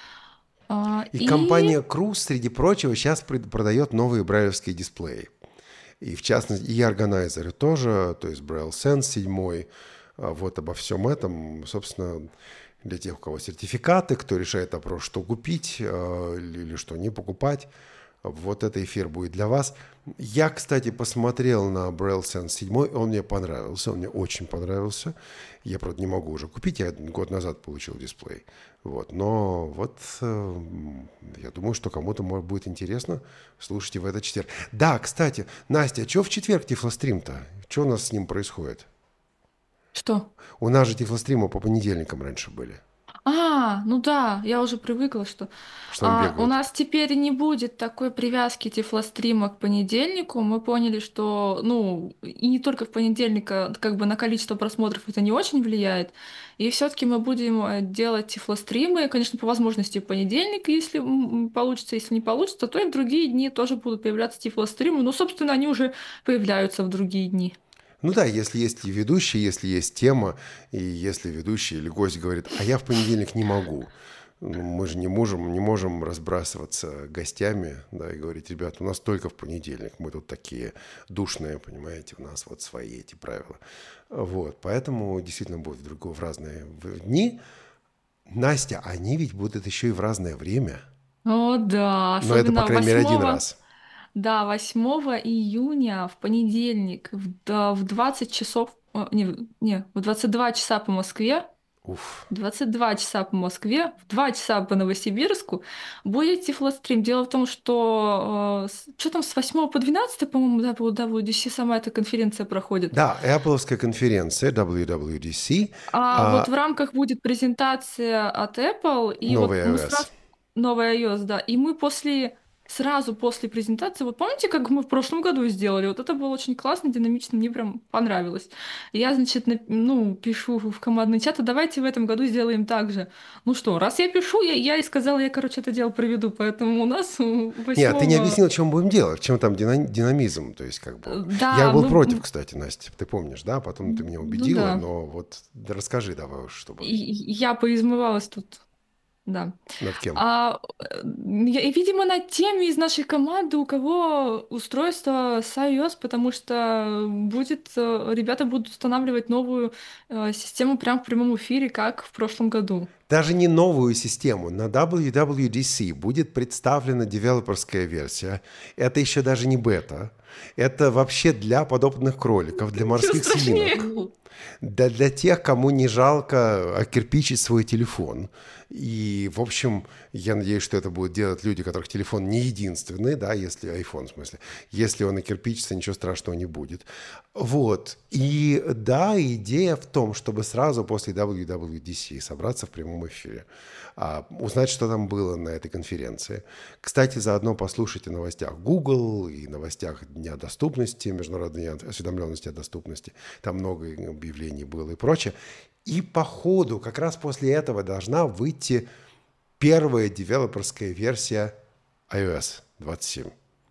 А, И И компания Круз, среди прочего, сейчас продает новые брайлевские дисплеи. И в частности, и Organizer тоже, то есть Braille Sense седьмой. А Вот обо всем этом, собственно, для тех, у кого сертификаты, кто решает вопрос, что купить э, или или что не покупать. Вот этот эфир будет для вас. Я, кстати, посмотрел на Braille Sense седьмой, он мне понравился, он мне очень понравился. Я, правда, не могу уже купить, я год назад получил дисплей. Вот. Но вот э, я думаю, что кому-то может будет интересно. Слушайте в этот четверг. Да, кстати, Настя, а что в четверг Тифлострим-то? Что у нас с ним происходит? что? У нас же Тифлостримы по понедельникам раньше были. А, ну да, я уже привыкла, что Что он а, у бегает? нас теперь не будет такой привязки тифлострима к понедельнику. Мы поняли, что, ну, и не только в понедельник, а как бы на количество просмотров это не очень влияет. И все-таки мы будем э, делать тифлостримы, конечно, по возможности в понедельник, если м, получится, если не получится, то и в другие дни тоже будут появляться тифлостримы. Ну, собственно, они уже появляются в другие дни. Ну да, если есть и ведущий, если есть тема, и если ведущий или гость говорит, а я в понедельник не могу. Ну, мы же не можем, не можем разбрасываться гостями, да, и говорить, ребят, у нас только в понедельник, мы тут такие душные, понимаете, у нас вот свои эти правила. Вот, поэтому действительно будет в другое, в разные дни. Настя, они ведь будут еще и в разное время. О, да, Но это, по особенно крайней мере, один восьмого. раз. Да, восьмого июня в понедельник в, да, в двадцать часов, о, не, в- не, в двадцать два часа по Москве, Уф. в двадцать два часа по Москве, в два часа по Новосибирску будет тифлострим. Дело в том, что э, что там с восьмого по двенадцатое, по-моему, да, по дабл ю ди си сама эта конференция проходит. Да, Apple'овская конференция дабл ю дабл ю ди си, А вот а, в рамках будет презентация от Apple, и вот новый мы сразу... iOS. Новая iOS, да. И мы после... Сразу после презентации, вот помните, как мы в прошлом году сделали? Вот это было очень классно, динамично, мне прям понравилось. Я, значит, нап- ну, пишу в командный чат, а давайте в этом году сделаем так же. Ну что, раз я пишу, я, я и сказала, я, короче, это дело проведу, поэтому у нас Нет, ты не восьмого... объяснил, чем будем делать, в чем там дина- динамизм, то есть как бы... Я Да, был мы... против, кстати, Настя, ты помнишь, да? Потом ты меня Ну убедила, да. но вот да расскажи давай уж, чтобы... И- Я поизмывалась тут, да. Над кем? А, э, я- и, видимо, на теме из нашей команды, у кого устройство с iOS, потому что будет, э, ребята будут устанавливать новую э, систему прямо в прямом эфире, как в прошлом году. Даже не новую систему. На дабл ю дабл ю ди си будет представлена девелоперская версия. Это еще даже не бета. Это вообще для подопытных кроликов, для Чего морских свинок. страшнее? Да для тех, кому не жалко окирпичить свой телефон. И, в общем, я надеюсь, что это будут делать люди, у которых телефон не единственный, да, если iPhone, в смысле. Если он окирпичится, ничего страшного не будет. Вот. И да, идея в том, чтобы сразу после дабл ю дабл ю ди си собраться в прямом эфире, а, узнать, что там было на этой конференции. Кстати, заодно послушайте о новостях Google и новостях Дня доступности, Международного дня осведомленности о доступности. Там много объявлений было и прочее. И по ходу, как раз после этого должна выйти первая девелоперская версия iOS двадцать семь.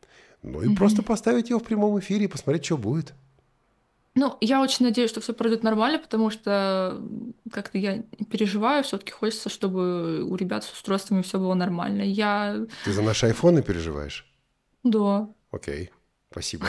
Ну и просто поставить ее в прямом эфире и посмотреть, что будет. Ну, я очень надеюсь, что все пройдет нормально, потому что м, как-то я переживаю, все-таки хочется, чтобы у ребят с устройствами все было нормально. Я, Ты за наши айфоны переживаешь? да, Окей, спасибо.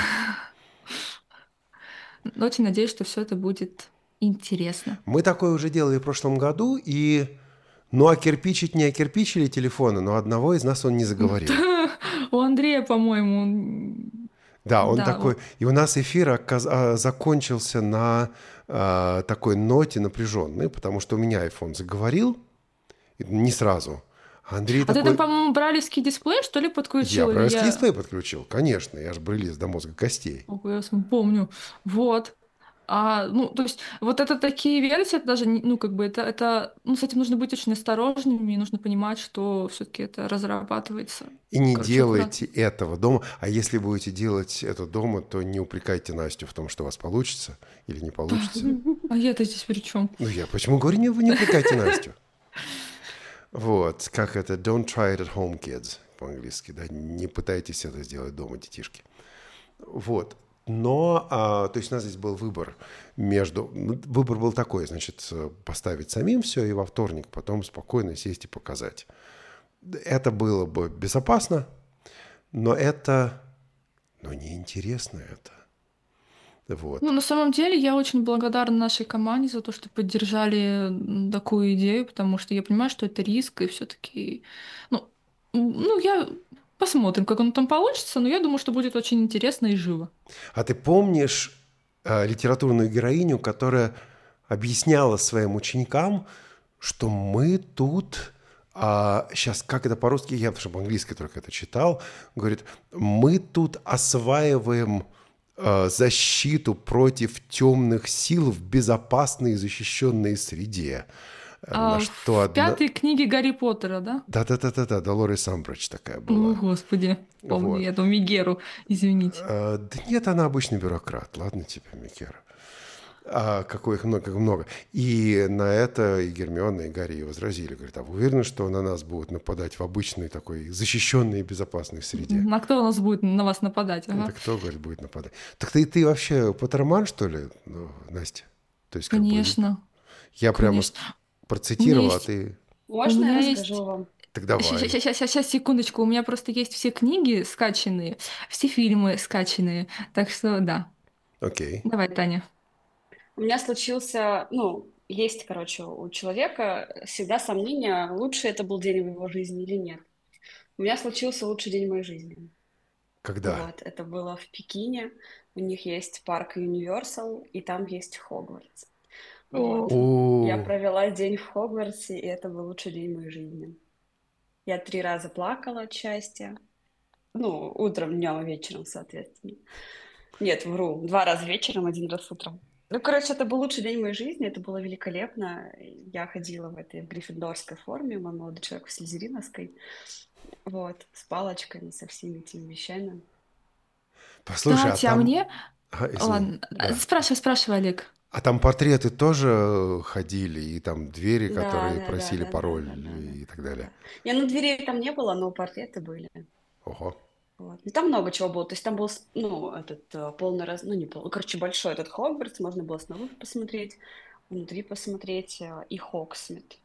очень надеюсь, что все это будет интересно. Мы такое уже делали в прошлом году, и ну а кирпичить не окирпичили телефоны, но одного из нас он не заговорил. У Андрея, по-моему, м, Да, он да, такой... вот. И у нас эфир оказ- а, закончился на а, такой ноте напряженной, потому что у меня iPhone заговорил, и не сразу. А Андрей А ты там, такой... по-моему, бралевский дисплей, что ли, Я подключил? Или брайлевский я... дисплей подключил, конечно, я же брелист до мозга костей. Ого, я сам помню. Вот. А, ну, то есть, вот это такие версии, это даже, не- ну, как бы, это, это, ну, с этим нужно быть очень осторожными, и нужно понимать, что все-таки это разрабатывается. И не Короче, аккуратно. делайте этого дома. А если будете делать это дома, то не упрекайте Настю в том, что у вас получится или не получится. А я-то здесь при чем? Ну, я почему говорю, не, вы не упрекайте Настю. Вот, как это, don't try it at home, kids, по-английски, да, не пытайтесь это сделать дома, детишки. Вот, но, а, то есть у нас здесь был выбор между, ну, выбор был такой, значит, поставить самим все и во вторник потом спокойно сесть и показать. Это было бы безопасно, но это, ну, неинтересно это. Вот. Ну, на самом деле, я очень благодарна нашей команде за то, что поддержали м, такую идею, потому что я понимаю, что это риск, и все-таки, ну, м, ну, я посмотрим, как оно там получится, но я думаю, что будет очень интересно и живо. А ты помнишь э, литературную героиню, которая объясняла своим ученикам, что мы тут, а, сейчас как это по-русски, я потому что по-английски только это читал, говорит, мы тут осваиваем э, защиту против темных сил в безопасной и защищенной среде. А, на что в одна... пятой книге Гарри Поттера, да? Да-да-да-да, Долорес Амбридж такая О, была. Господи, помню Вот. я эту Мегеру, извините. А, да нет, она обычный бюрократ, ладно тебе, Микера. А какой их много, как много. И на это и Гермиона, и Гарри возразили. Говорят, а вы уверены, что на нас будут нападать в обычной такой защищенной и безопасной среде? А кто у нас будет на вас нападать? Это Ага. кто, говорит, будет нападать? Так ты, ты вообще Поттерман, что ли, ну, Настя? То есть, как бы, Конечно, я прямо с- конечно. У меня процитировал, а есть, ты... у Можно я меня расскажу есть... вам? Так давай. Сейчас, сейчас, секундочку. У меня просто есть все книги скачанные, все фильмы скачанные. Так что да. Окей. Давай, Таня. У меня случился, ну, есть, короче, у человека всегда сомнения, лучший это был день в его жизни или нет. У меня случился лучший день в моей жизни. Когда? Вот, это было в Пекине. У них есть парк Universal, и там есть Хогвартс. Вот. О, Я О, провела день в Хогвартсе, и это был лучший день в моей жизни. Я три раза плакала от счастья. Ну, утром, днем и вечером, соответственно. Нет, вру. Два раза вечером, один раз утром. Ну, короче, это был лучший день в моей жизни, это было великолепно. Я ходила в этой гриффиндорской форме, мой молодой человек в слизериновской. Вот, с палочками, со всеми этими вещами. послушай, а кстати, а там... мне... Ага, извини, Ладно, а, да. спрашивай, спрашивай, Олег. А там портреты тоже ходили, и там двери, Да, которые да, да, просили да, да, пароль да, да, да, и так далее. да. Я на дверей там не было, но портреты были. Ого. Вот. Ну, там много чего было. То есть там был, с- ну, этот э, полный раз, ну, не полный, короче, большой этот Хогвартс, можно было снаружи посмотреть, внутри посмотреть, э, и Хогсмит.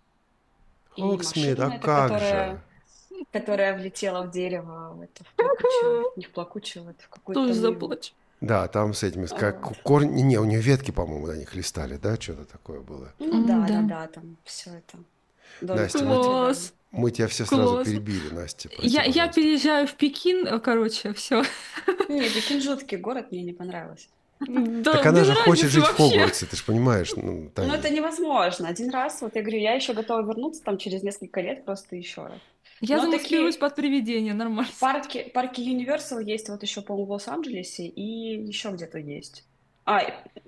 И Хоксмит, а машина эта, как которая, же? которая влетела в дерево, в это, в плакучую, не в плакучую, вот в какую-то Тоже там иву. заплачу. Да, там с этими, как Вот. корни, не, у нее ветки, по-моему, на них листали, да, что-то такое было. Ну М, да, да, Да. да, там все это. Домик Настя, под мы, т- Нотр-Дамом. Класс, мы тебя все сразу класс. перебили, Настя, прости, Я, я пожалуйста. переезжаю в Пекин, э, короче, все. Не, Пекин жуткий город, мне не понравилось. Да, Так она без же хочет разницы жить в вообще. Хогвартсе, ты же понимаешь, ну, Ну, Таня. это невозможно. Один раз, вот я говорю, я еще готова вернуться там через несколько лет просто еще раз. Я Но замаскируюсь такие под привидение, нормально. парки, парки Universal есть вот еще, по-моему, в Лос-Анджелесе и еще где-то есть. А,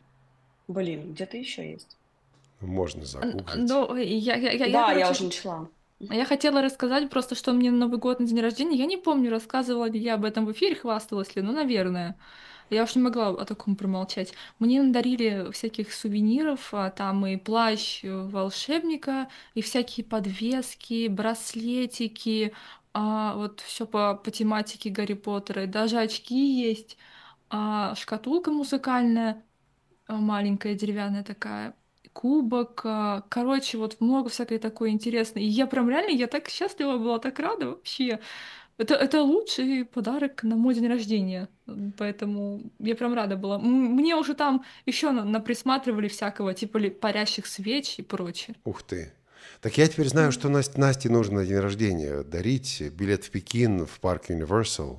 блин, где-то еще есть. Можно Н- загуглить. Ну, я, я, я, я, Да, я короче, уже начала. я хотела рассказать просто, что мне на Новый год на день рождения. Я не помню, рассказывала ли я об этом в эфире, хвасталась ли, ну, наверное. Я уж не могла о таком промолчать. Мне надарили всяких сувениров, а там и плащ э, волшебника, и всякие подвески, браслетики, а, вот все по, по тематике Гарри Поттера. И даже очки есть, а, шкатулка музыкальная, а, маленькая деревянная такая, кубок, а, короче, вот много всякой такой интересной. И я прям реально, я так счастлива была, так рада вообще. Это, это лучший подарок на мой день рождения. М, Поэтому я прям рада была. М, Мне уже там еще наприсматривали всякого, типа ли парящих свеч и прочее. Ух ты. Так я теперь знаю, что Насте, Насте нужно на день рождения дарить билет в Пекин, в парк Universal.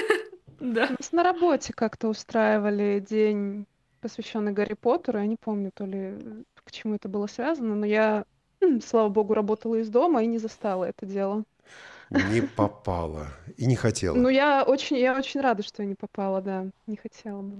Да. У нас на работе как-то устраивали день, посвященный Гарри Поттеру. Я не помню, то ли э, к чему это было связано, но я, м, слава богу, работала из дома и не застала это дело. Не попала и не Ну, хотела. я очень, я очень рада, что я не попала, да, не хотела бы.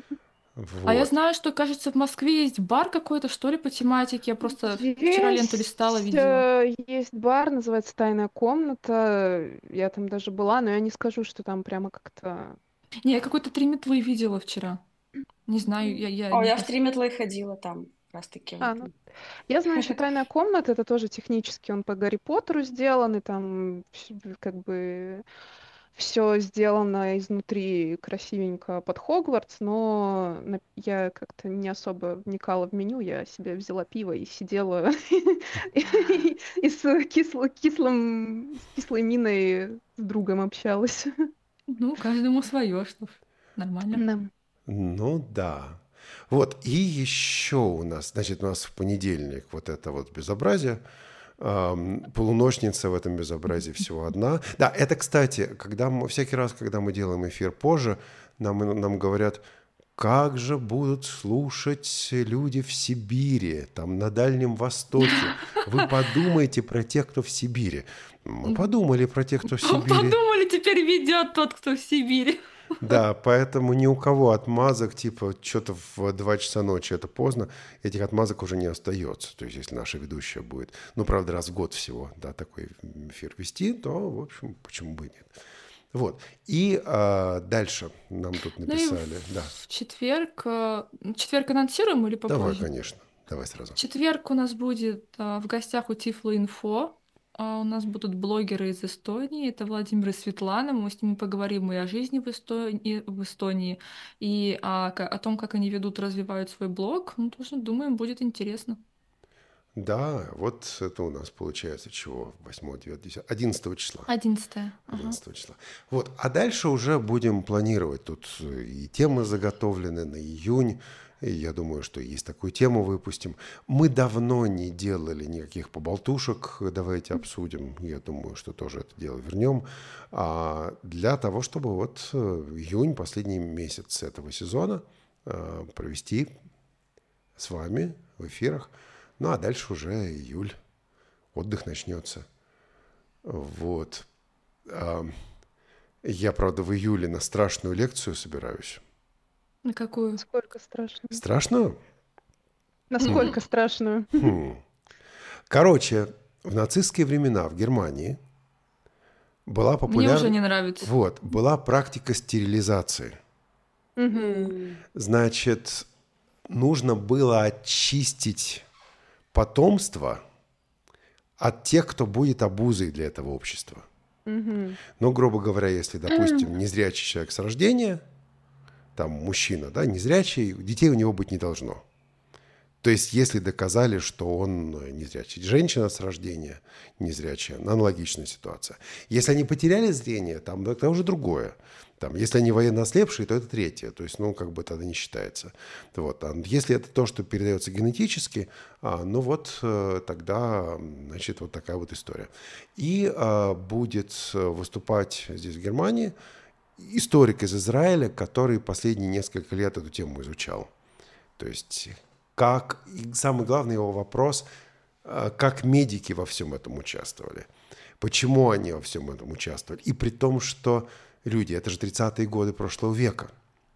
А я Вот. знаю, что, кажется, в Москве есть бар какой-то, что ли, по тематике. Я просто вчера ленту листала, Есть, видела. э, есть бар, называется «Тайная комната». Я там даже была, но я не скажу, что там прямо как-то... Не, я какой-то три метлы видела вчера. Не знаю, я, я О, не я в пос- три метлы ходила там, как раз таки в А, ну, этом. я знаю, что «Тайная комната» — это тоже технически он по Гарри Поттеру сделан, и там вс- как бы все сделано изнутри красивенько под Хогвартс, но на- я как-то не особо вникала в меню, я себе взяла пиво и сидела и и с кисло- кислым, с кислой миной с другом общалась. Ну, каждому свое, что ж, нормально. Да. Ну да. Вот, и еще у нас, значит, у нас в понедельник вот это вот безобразие. Ам, полуночница в этом безобразии всего одна. Да, это, кстати, когда мы, всякий раз, когда мы делаем эфир позже, нам, нам говорят, как же будут слушать люди в Сибири, там на Дальнем Востоке. Вы подумайте про тех, кто в Сибири. Мы подумали про тех, кто в Сибири. Подумали, теперь ведет тот, кто в Сибири. Да, поэтому ни у кого отмазок, типа, что-то в два часа ночи, это поздно, этих отмазок уже не остается. То есть, если наша ведущая будет, ну, правда, раз в год всего, да, такой эфир вести, то, в общем, почему бы и нет. Вот. И а, дальше нам тут Ну и написали. Да, в четверг... э, в четверг анонсируем или давай, попозже? конечно. Давай сразу. В четверг у нас будет а, в гостях у Тифло-Инфо. А, У нас будут блогеры из Эстонии. Это Владимир и Светлана. Мы с ними поговорим и о жизни в Эстонии, в Эстонии и о, ка- о том, как они ведут, развивают свой блог. Ну, тоже, думаем, будет интересно. Да, вот это у нас получается чего? восьмого, девятого, десятого, одиннадцатого числа. Одиннадцатое. Ага. одиннадцатого числа. Вот. А дальше уже будем планировать. Тут и темы заготовлены на июнь. И я думаю, что есть такую тему выпустим. Мы давно не делали никаких поболтушек. Давайте обсудим. Я думаю, что тоже это дело вернем. А для того, чтобы вот э, июнь, последний месяц этого сезона, э, провести с вами в эфирах. Ну, а дальше уже июль. Отдых начнется. Вот. А, Я, правда, в июле на страшную лекцию собираюсь. На какую? Насколько страшно? Страшную? Насколько страшную? Хм. Короче, в нацистские времена в Германии была Мне популярна... уже не нравится. Вот, была практика стерилизации. Мгм. Значит, нужно было очистить потомство от тех, кто будет обузой для этого общества. Мгм. Ну, грубо говоря, если, допустим, незрячий человек с рождения, там мужчина, да, незрячий, детей у него быть не должно. То есть, если доказали, что он незрячий. Женщина с рождения незрячая, аналогичная ситуация. Если они потеряли зрение, там да, это уже другое. Там, если они военно ослепшие, то это третье. То есть, ну, как бы тогда не считается. Вот. А если это то, что передается генетически, а, ну вот э, тогда, значит, вот такая вот история. И а, будет выступать здесь, в Германии, историк из Израиля, который последние несколько лет эту тему изучал. То есть, как, и самый главный его вопрос, э, как медики во всем этом участвовали. Почему они во всем этом участвовали. И при том, что люди, это же тридцатые годы прошлого века.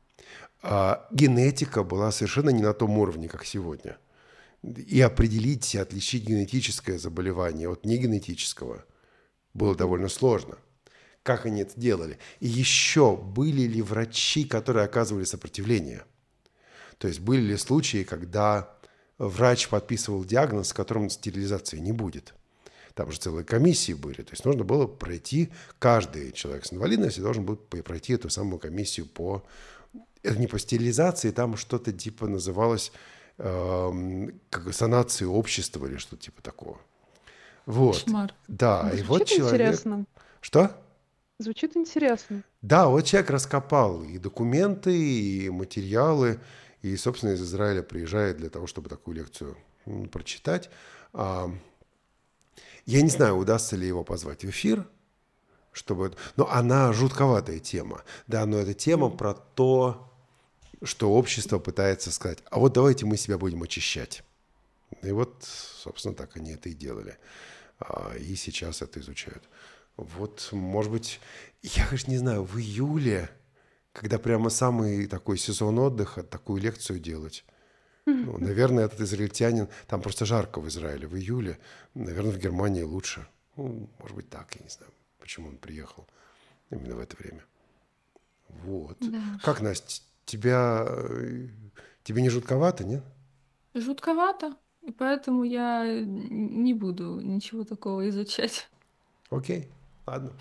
А генетика была совершенно не на том уровне, как сегодня. И определить, и отличить генетическое заболевание от негенетического было довольно сложно. Как они это делали? И еще, были ли врачи, которые оказывали сопротивление? То есть были ли случаи, когда врач подписывал диагноз, с которым стерилизации не будет? Там же целые комиссии были. То есть нужно было пройти, каждый человек с инвалидностью должен был пройти эту самую комиссию по... Это не по стерилизации, там что-то типа называлось э, как санации общества или что-то типа такого. Вот. Кошмар. Да, Ну, и вот звучит человек... интересно. Что? Звучит интересно. Да, вот человек раскопал и документы, и материалы, и, собственно, из Израиля приезжает для того, чтобы такую лекцию м, прочитать. А, я не знаю, удастся ли его позвать в эфир, чтобы... Но она жутковатая тема. Да, но это тема про то, что общество пытается сказать, а вот давайте мы себя будем очищать. И вот, собственно, так они это и делали. А, и сейчас это изучают. Вот, может быть, я, конечно, не знаю, в июле, когда прямо самый такой сезон отдыха, такую лекцию делать. Ну, наверное, этот израильтянин, там просто жарко в Израиле в июле, наверное, в Германии лучше. Ну, может быть, так, я не знаю, почему он приехал именно в это время. Вот. Да. Как, Настя, тебя, э, тебе не жутковато, нет? Жутковато, и поэтому я н- не буду ничего такого изучать. Окей, ладно.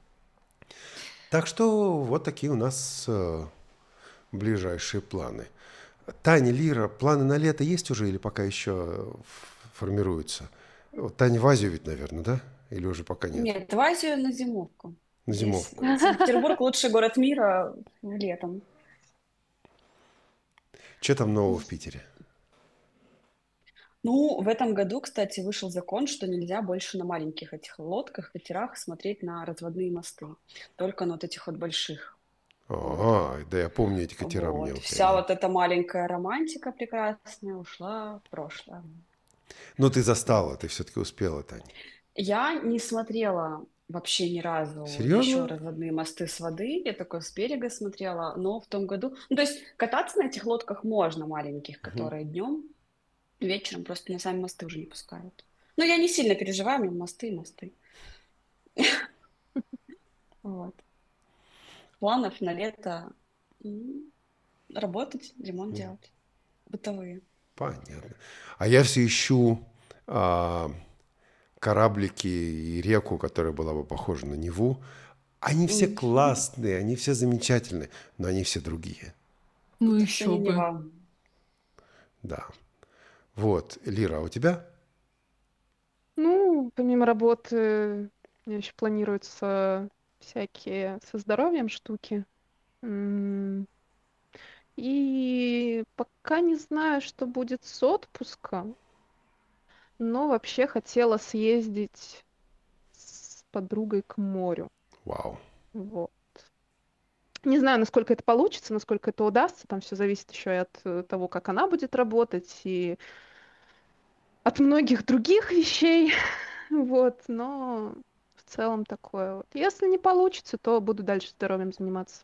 Так что вот такие у нас э, ближайшие планы. Таня, Лира, планы на лето есть уже или пока еще ф- формируются? Вот Таня в Азию ведь, наверное, да? Или уже пока нет? Нет, в Азию на зимовку. На Здесь зимовку. Санкт-Петербург лучший город мира летом. Что там нового в Питере? Ну, в этом году, кстати, вышел закон, что нельзя больше на маленьких этих лодках, катерах смотреть на разводные мосты. Только на вот этих вот больших. Ага, да я помню эти катера Вот. мелкие. Вся да. вот эта маленькая романтика прекрасная ушла в прошлое. Ну, ты застала, ты все-таки успела, Таня. Я не смотрела вообще ни разу Серьезно? еще разводные мосты с воды. Я только с берега смотрела, но в том году... Ну, то есть кататься на этих лодках можно, маленьких, которые днем, вечером просто на сами мосты уже не пускают. Но я не сильно переживаю, мне мосты и мосты. Вот. Планов на лето м, работать, ремонт делать, бытовые. Понятно. А я все ищу а, кораблики и реку, которая была бы похожа на Неву. Они все М. классные, они все замечательные, но они все другие. Ну Это все еще не бы. Нева. Да. Вот, Лира, а у тебя? Ну, помимо работы, у меня еще планируются всякие со здоровьем штуки. М, И пока не знаю, что будет с отпуском, но вообще хотела съездить с подругой к морю. Вау. Вот. Не знаю, насколько это получится, насколько это удастся. Там все зависит еще и от э, того, как она будет работать, и от многих других вещей. Вот, но в целом такое вот. Если не получится, то буду дальше здоровьем заниматься.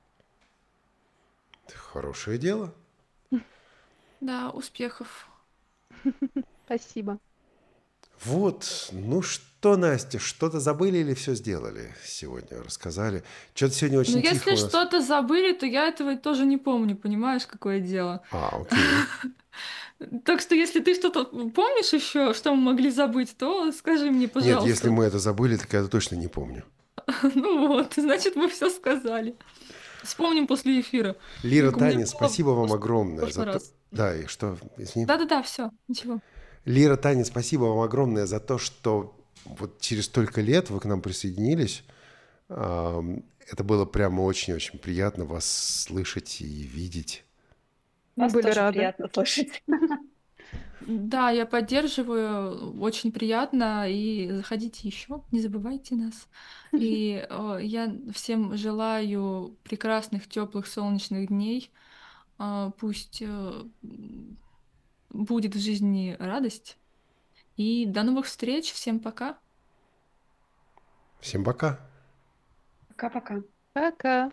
Хорошее дело. Да, успехов. Спасибо. Вот, ну что, Настя, что-то забыли или все сделали сегодня, рассказали? Что-то сегодня Но очень тихо если у нас. что-то забыли, то я этого тоже не помню, понимаешь, какое дело. А, окей. Так что если ты что-то помнишь еще, что мы могли забыть, то скажи мне, Нет, пожалуйста. если мы это забыли, так я это точно не помню. Ну вот, значит, мы все сказали. Вспомним после эфира. Лира, Только у меня Таня, было спасибо вам просто в огромное за прошлый то... раз. Да, и что, извини. Да-да-да, все, ничего. Лира, Таня, спасибо вам огромное за то, что вот через столько лет вы к нам присоединились. Ам, Это было прямо очень-очень приятно вас слышать и видеть. Мы Вас были тоже рады. приятно слышать. Да, я поддерживаю, очень приятно, и заходите еще, не забывайте нас. И э, я всем желаю прекрасных, теплых, солнечных дней. А, Пусть э, м, будет в жизни радость. И до новых встреч, всем пока. Всем пока. Пока-пока. Пока.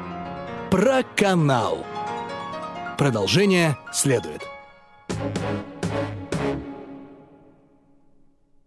Про канал. Продолжение следует.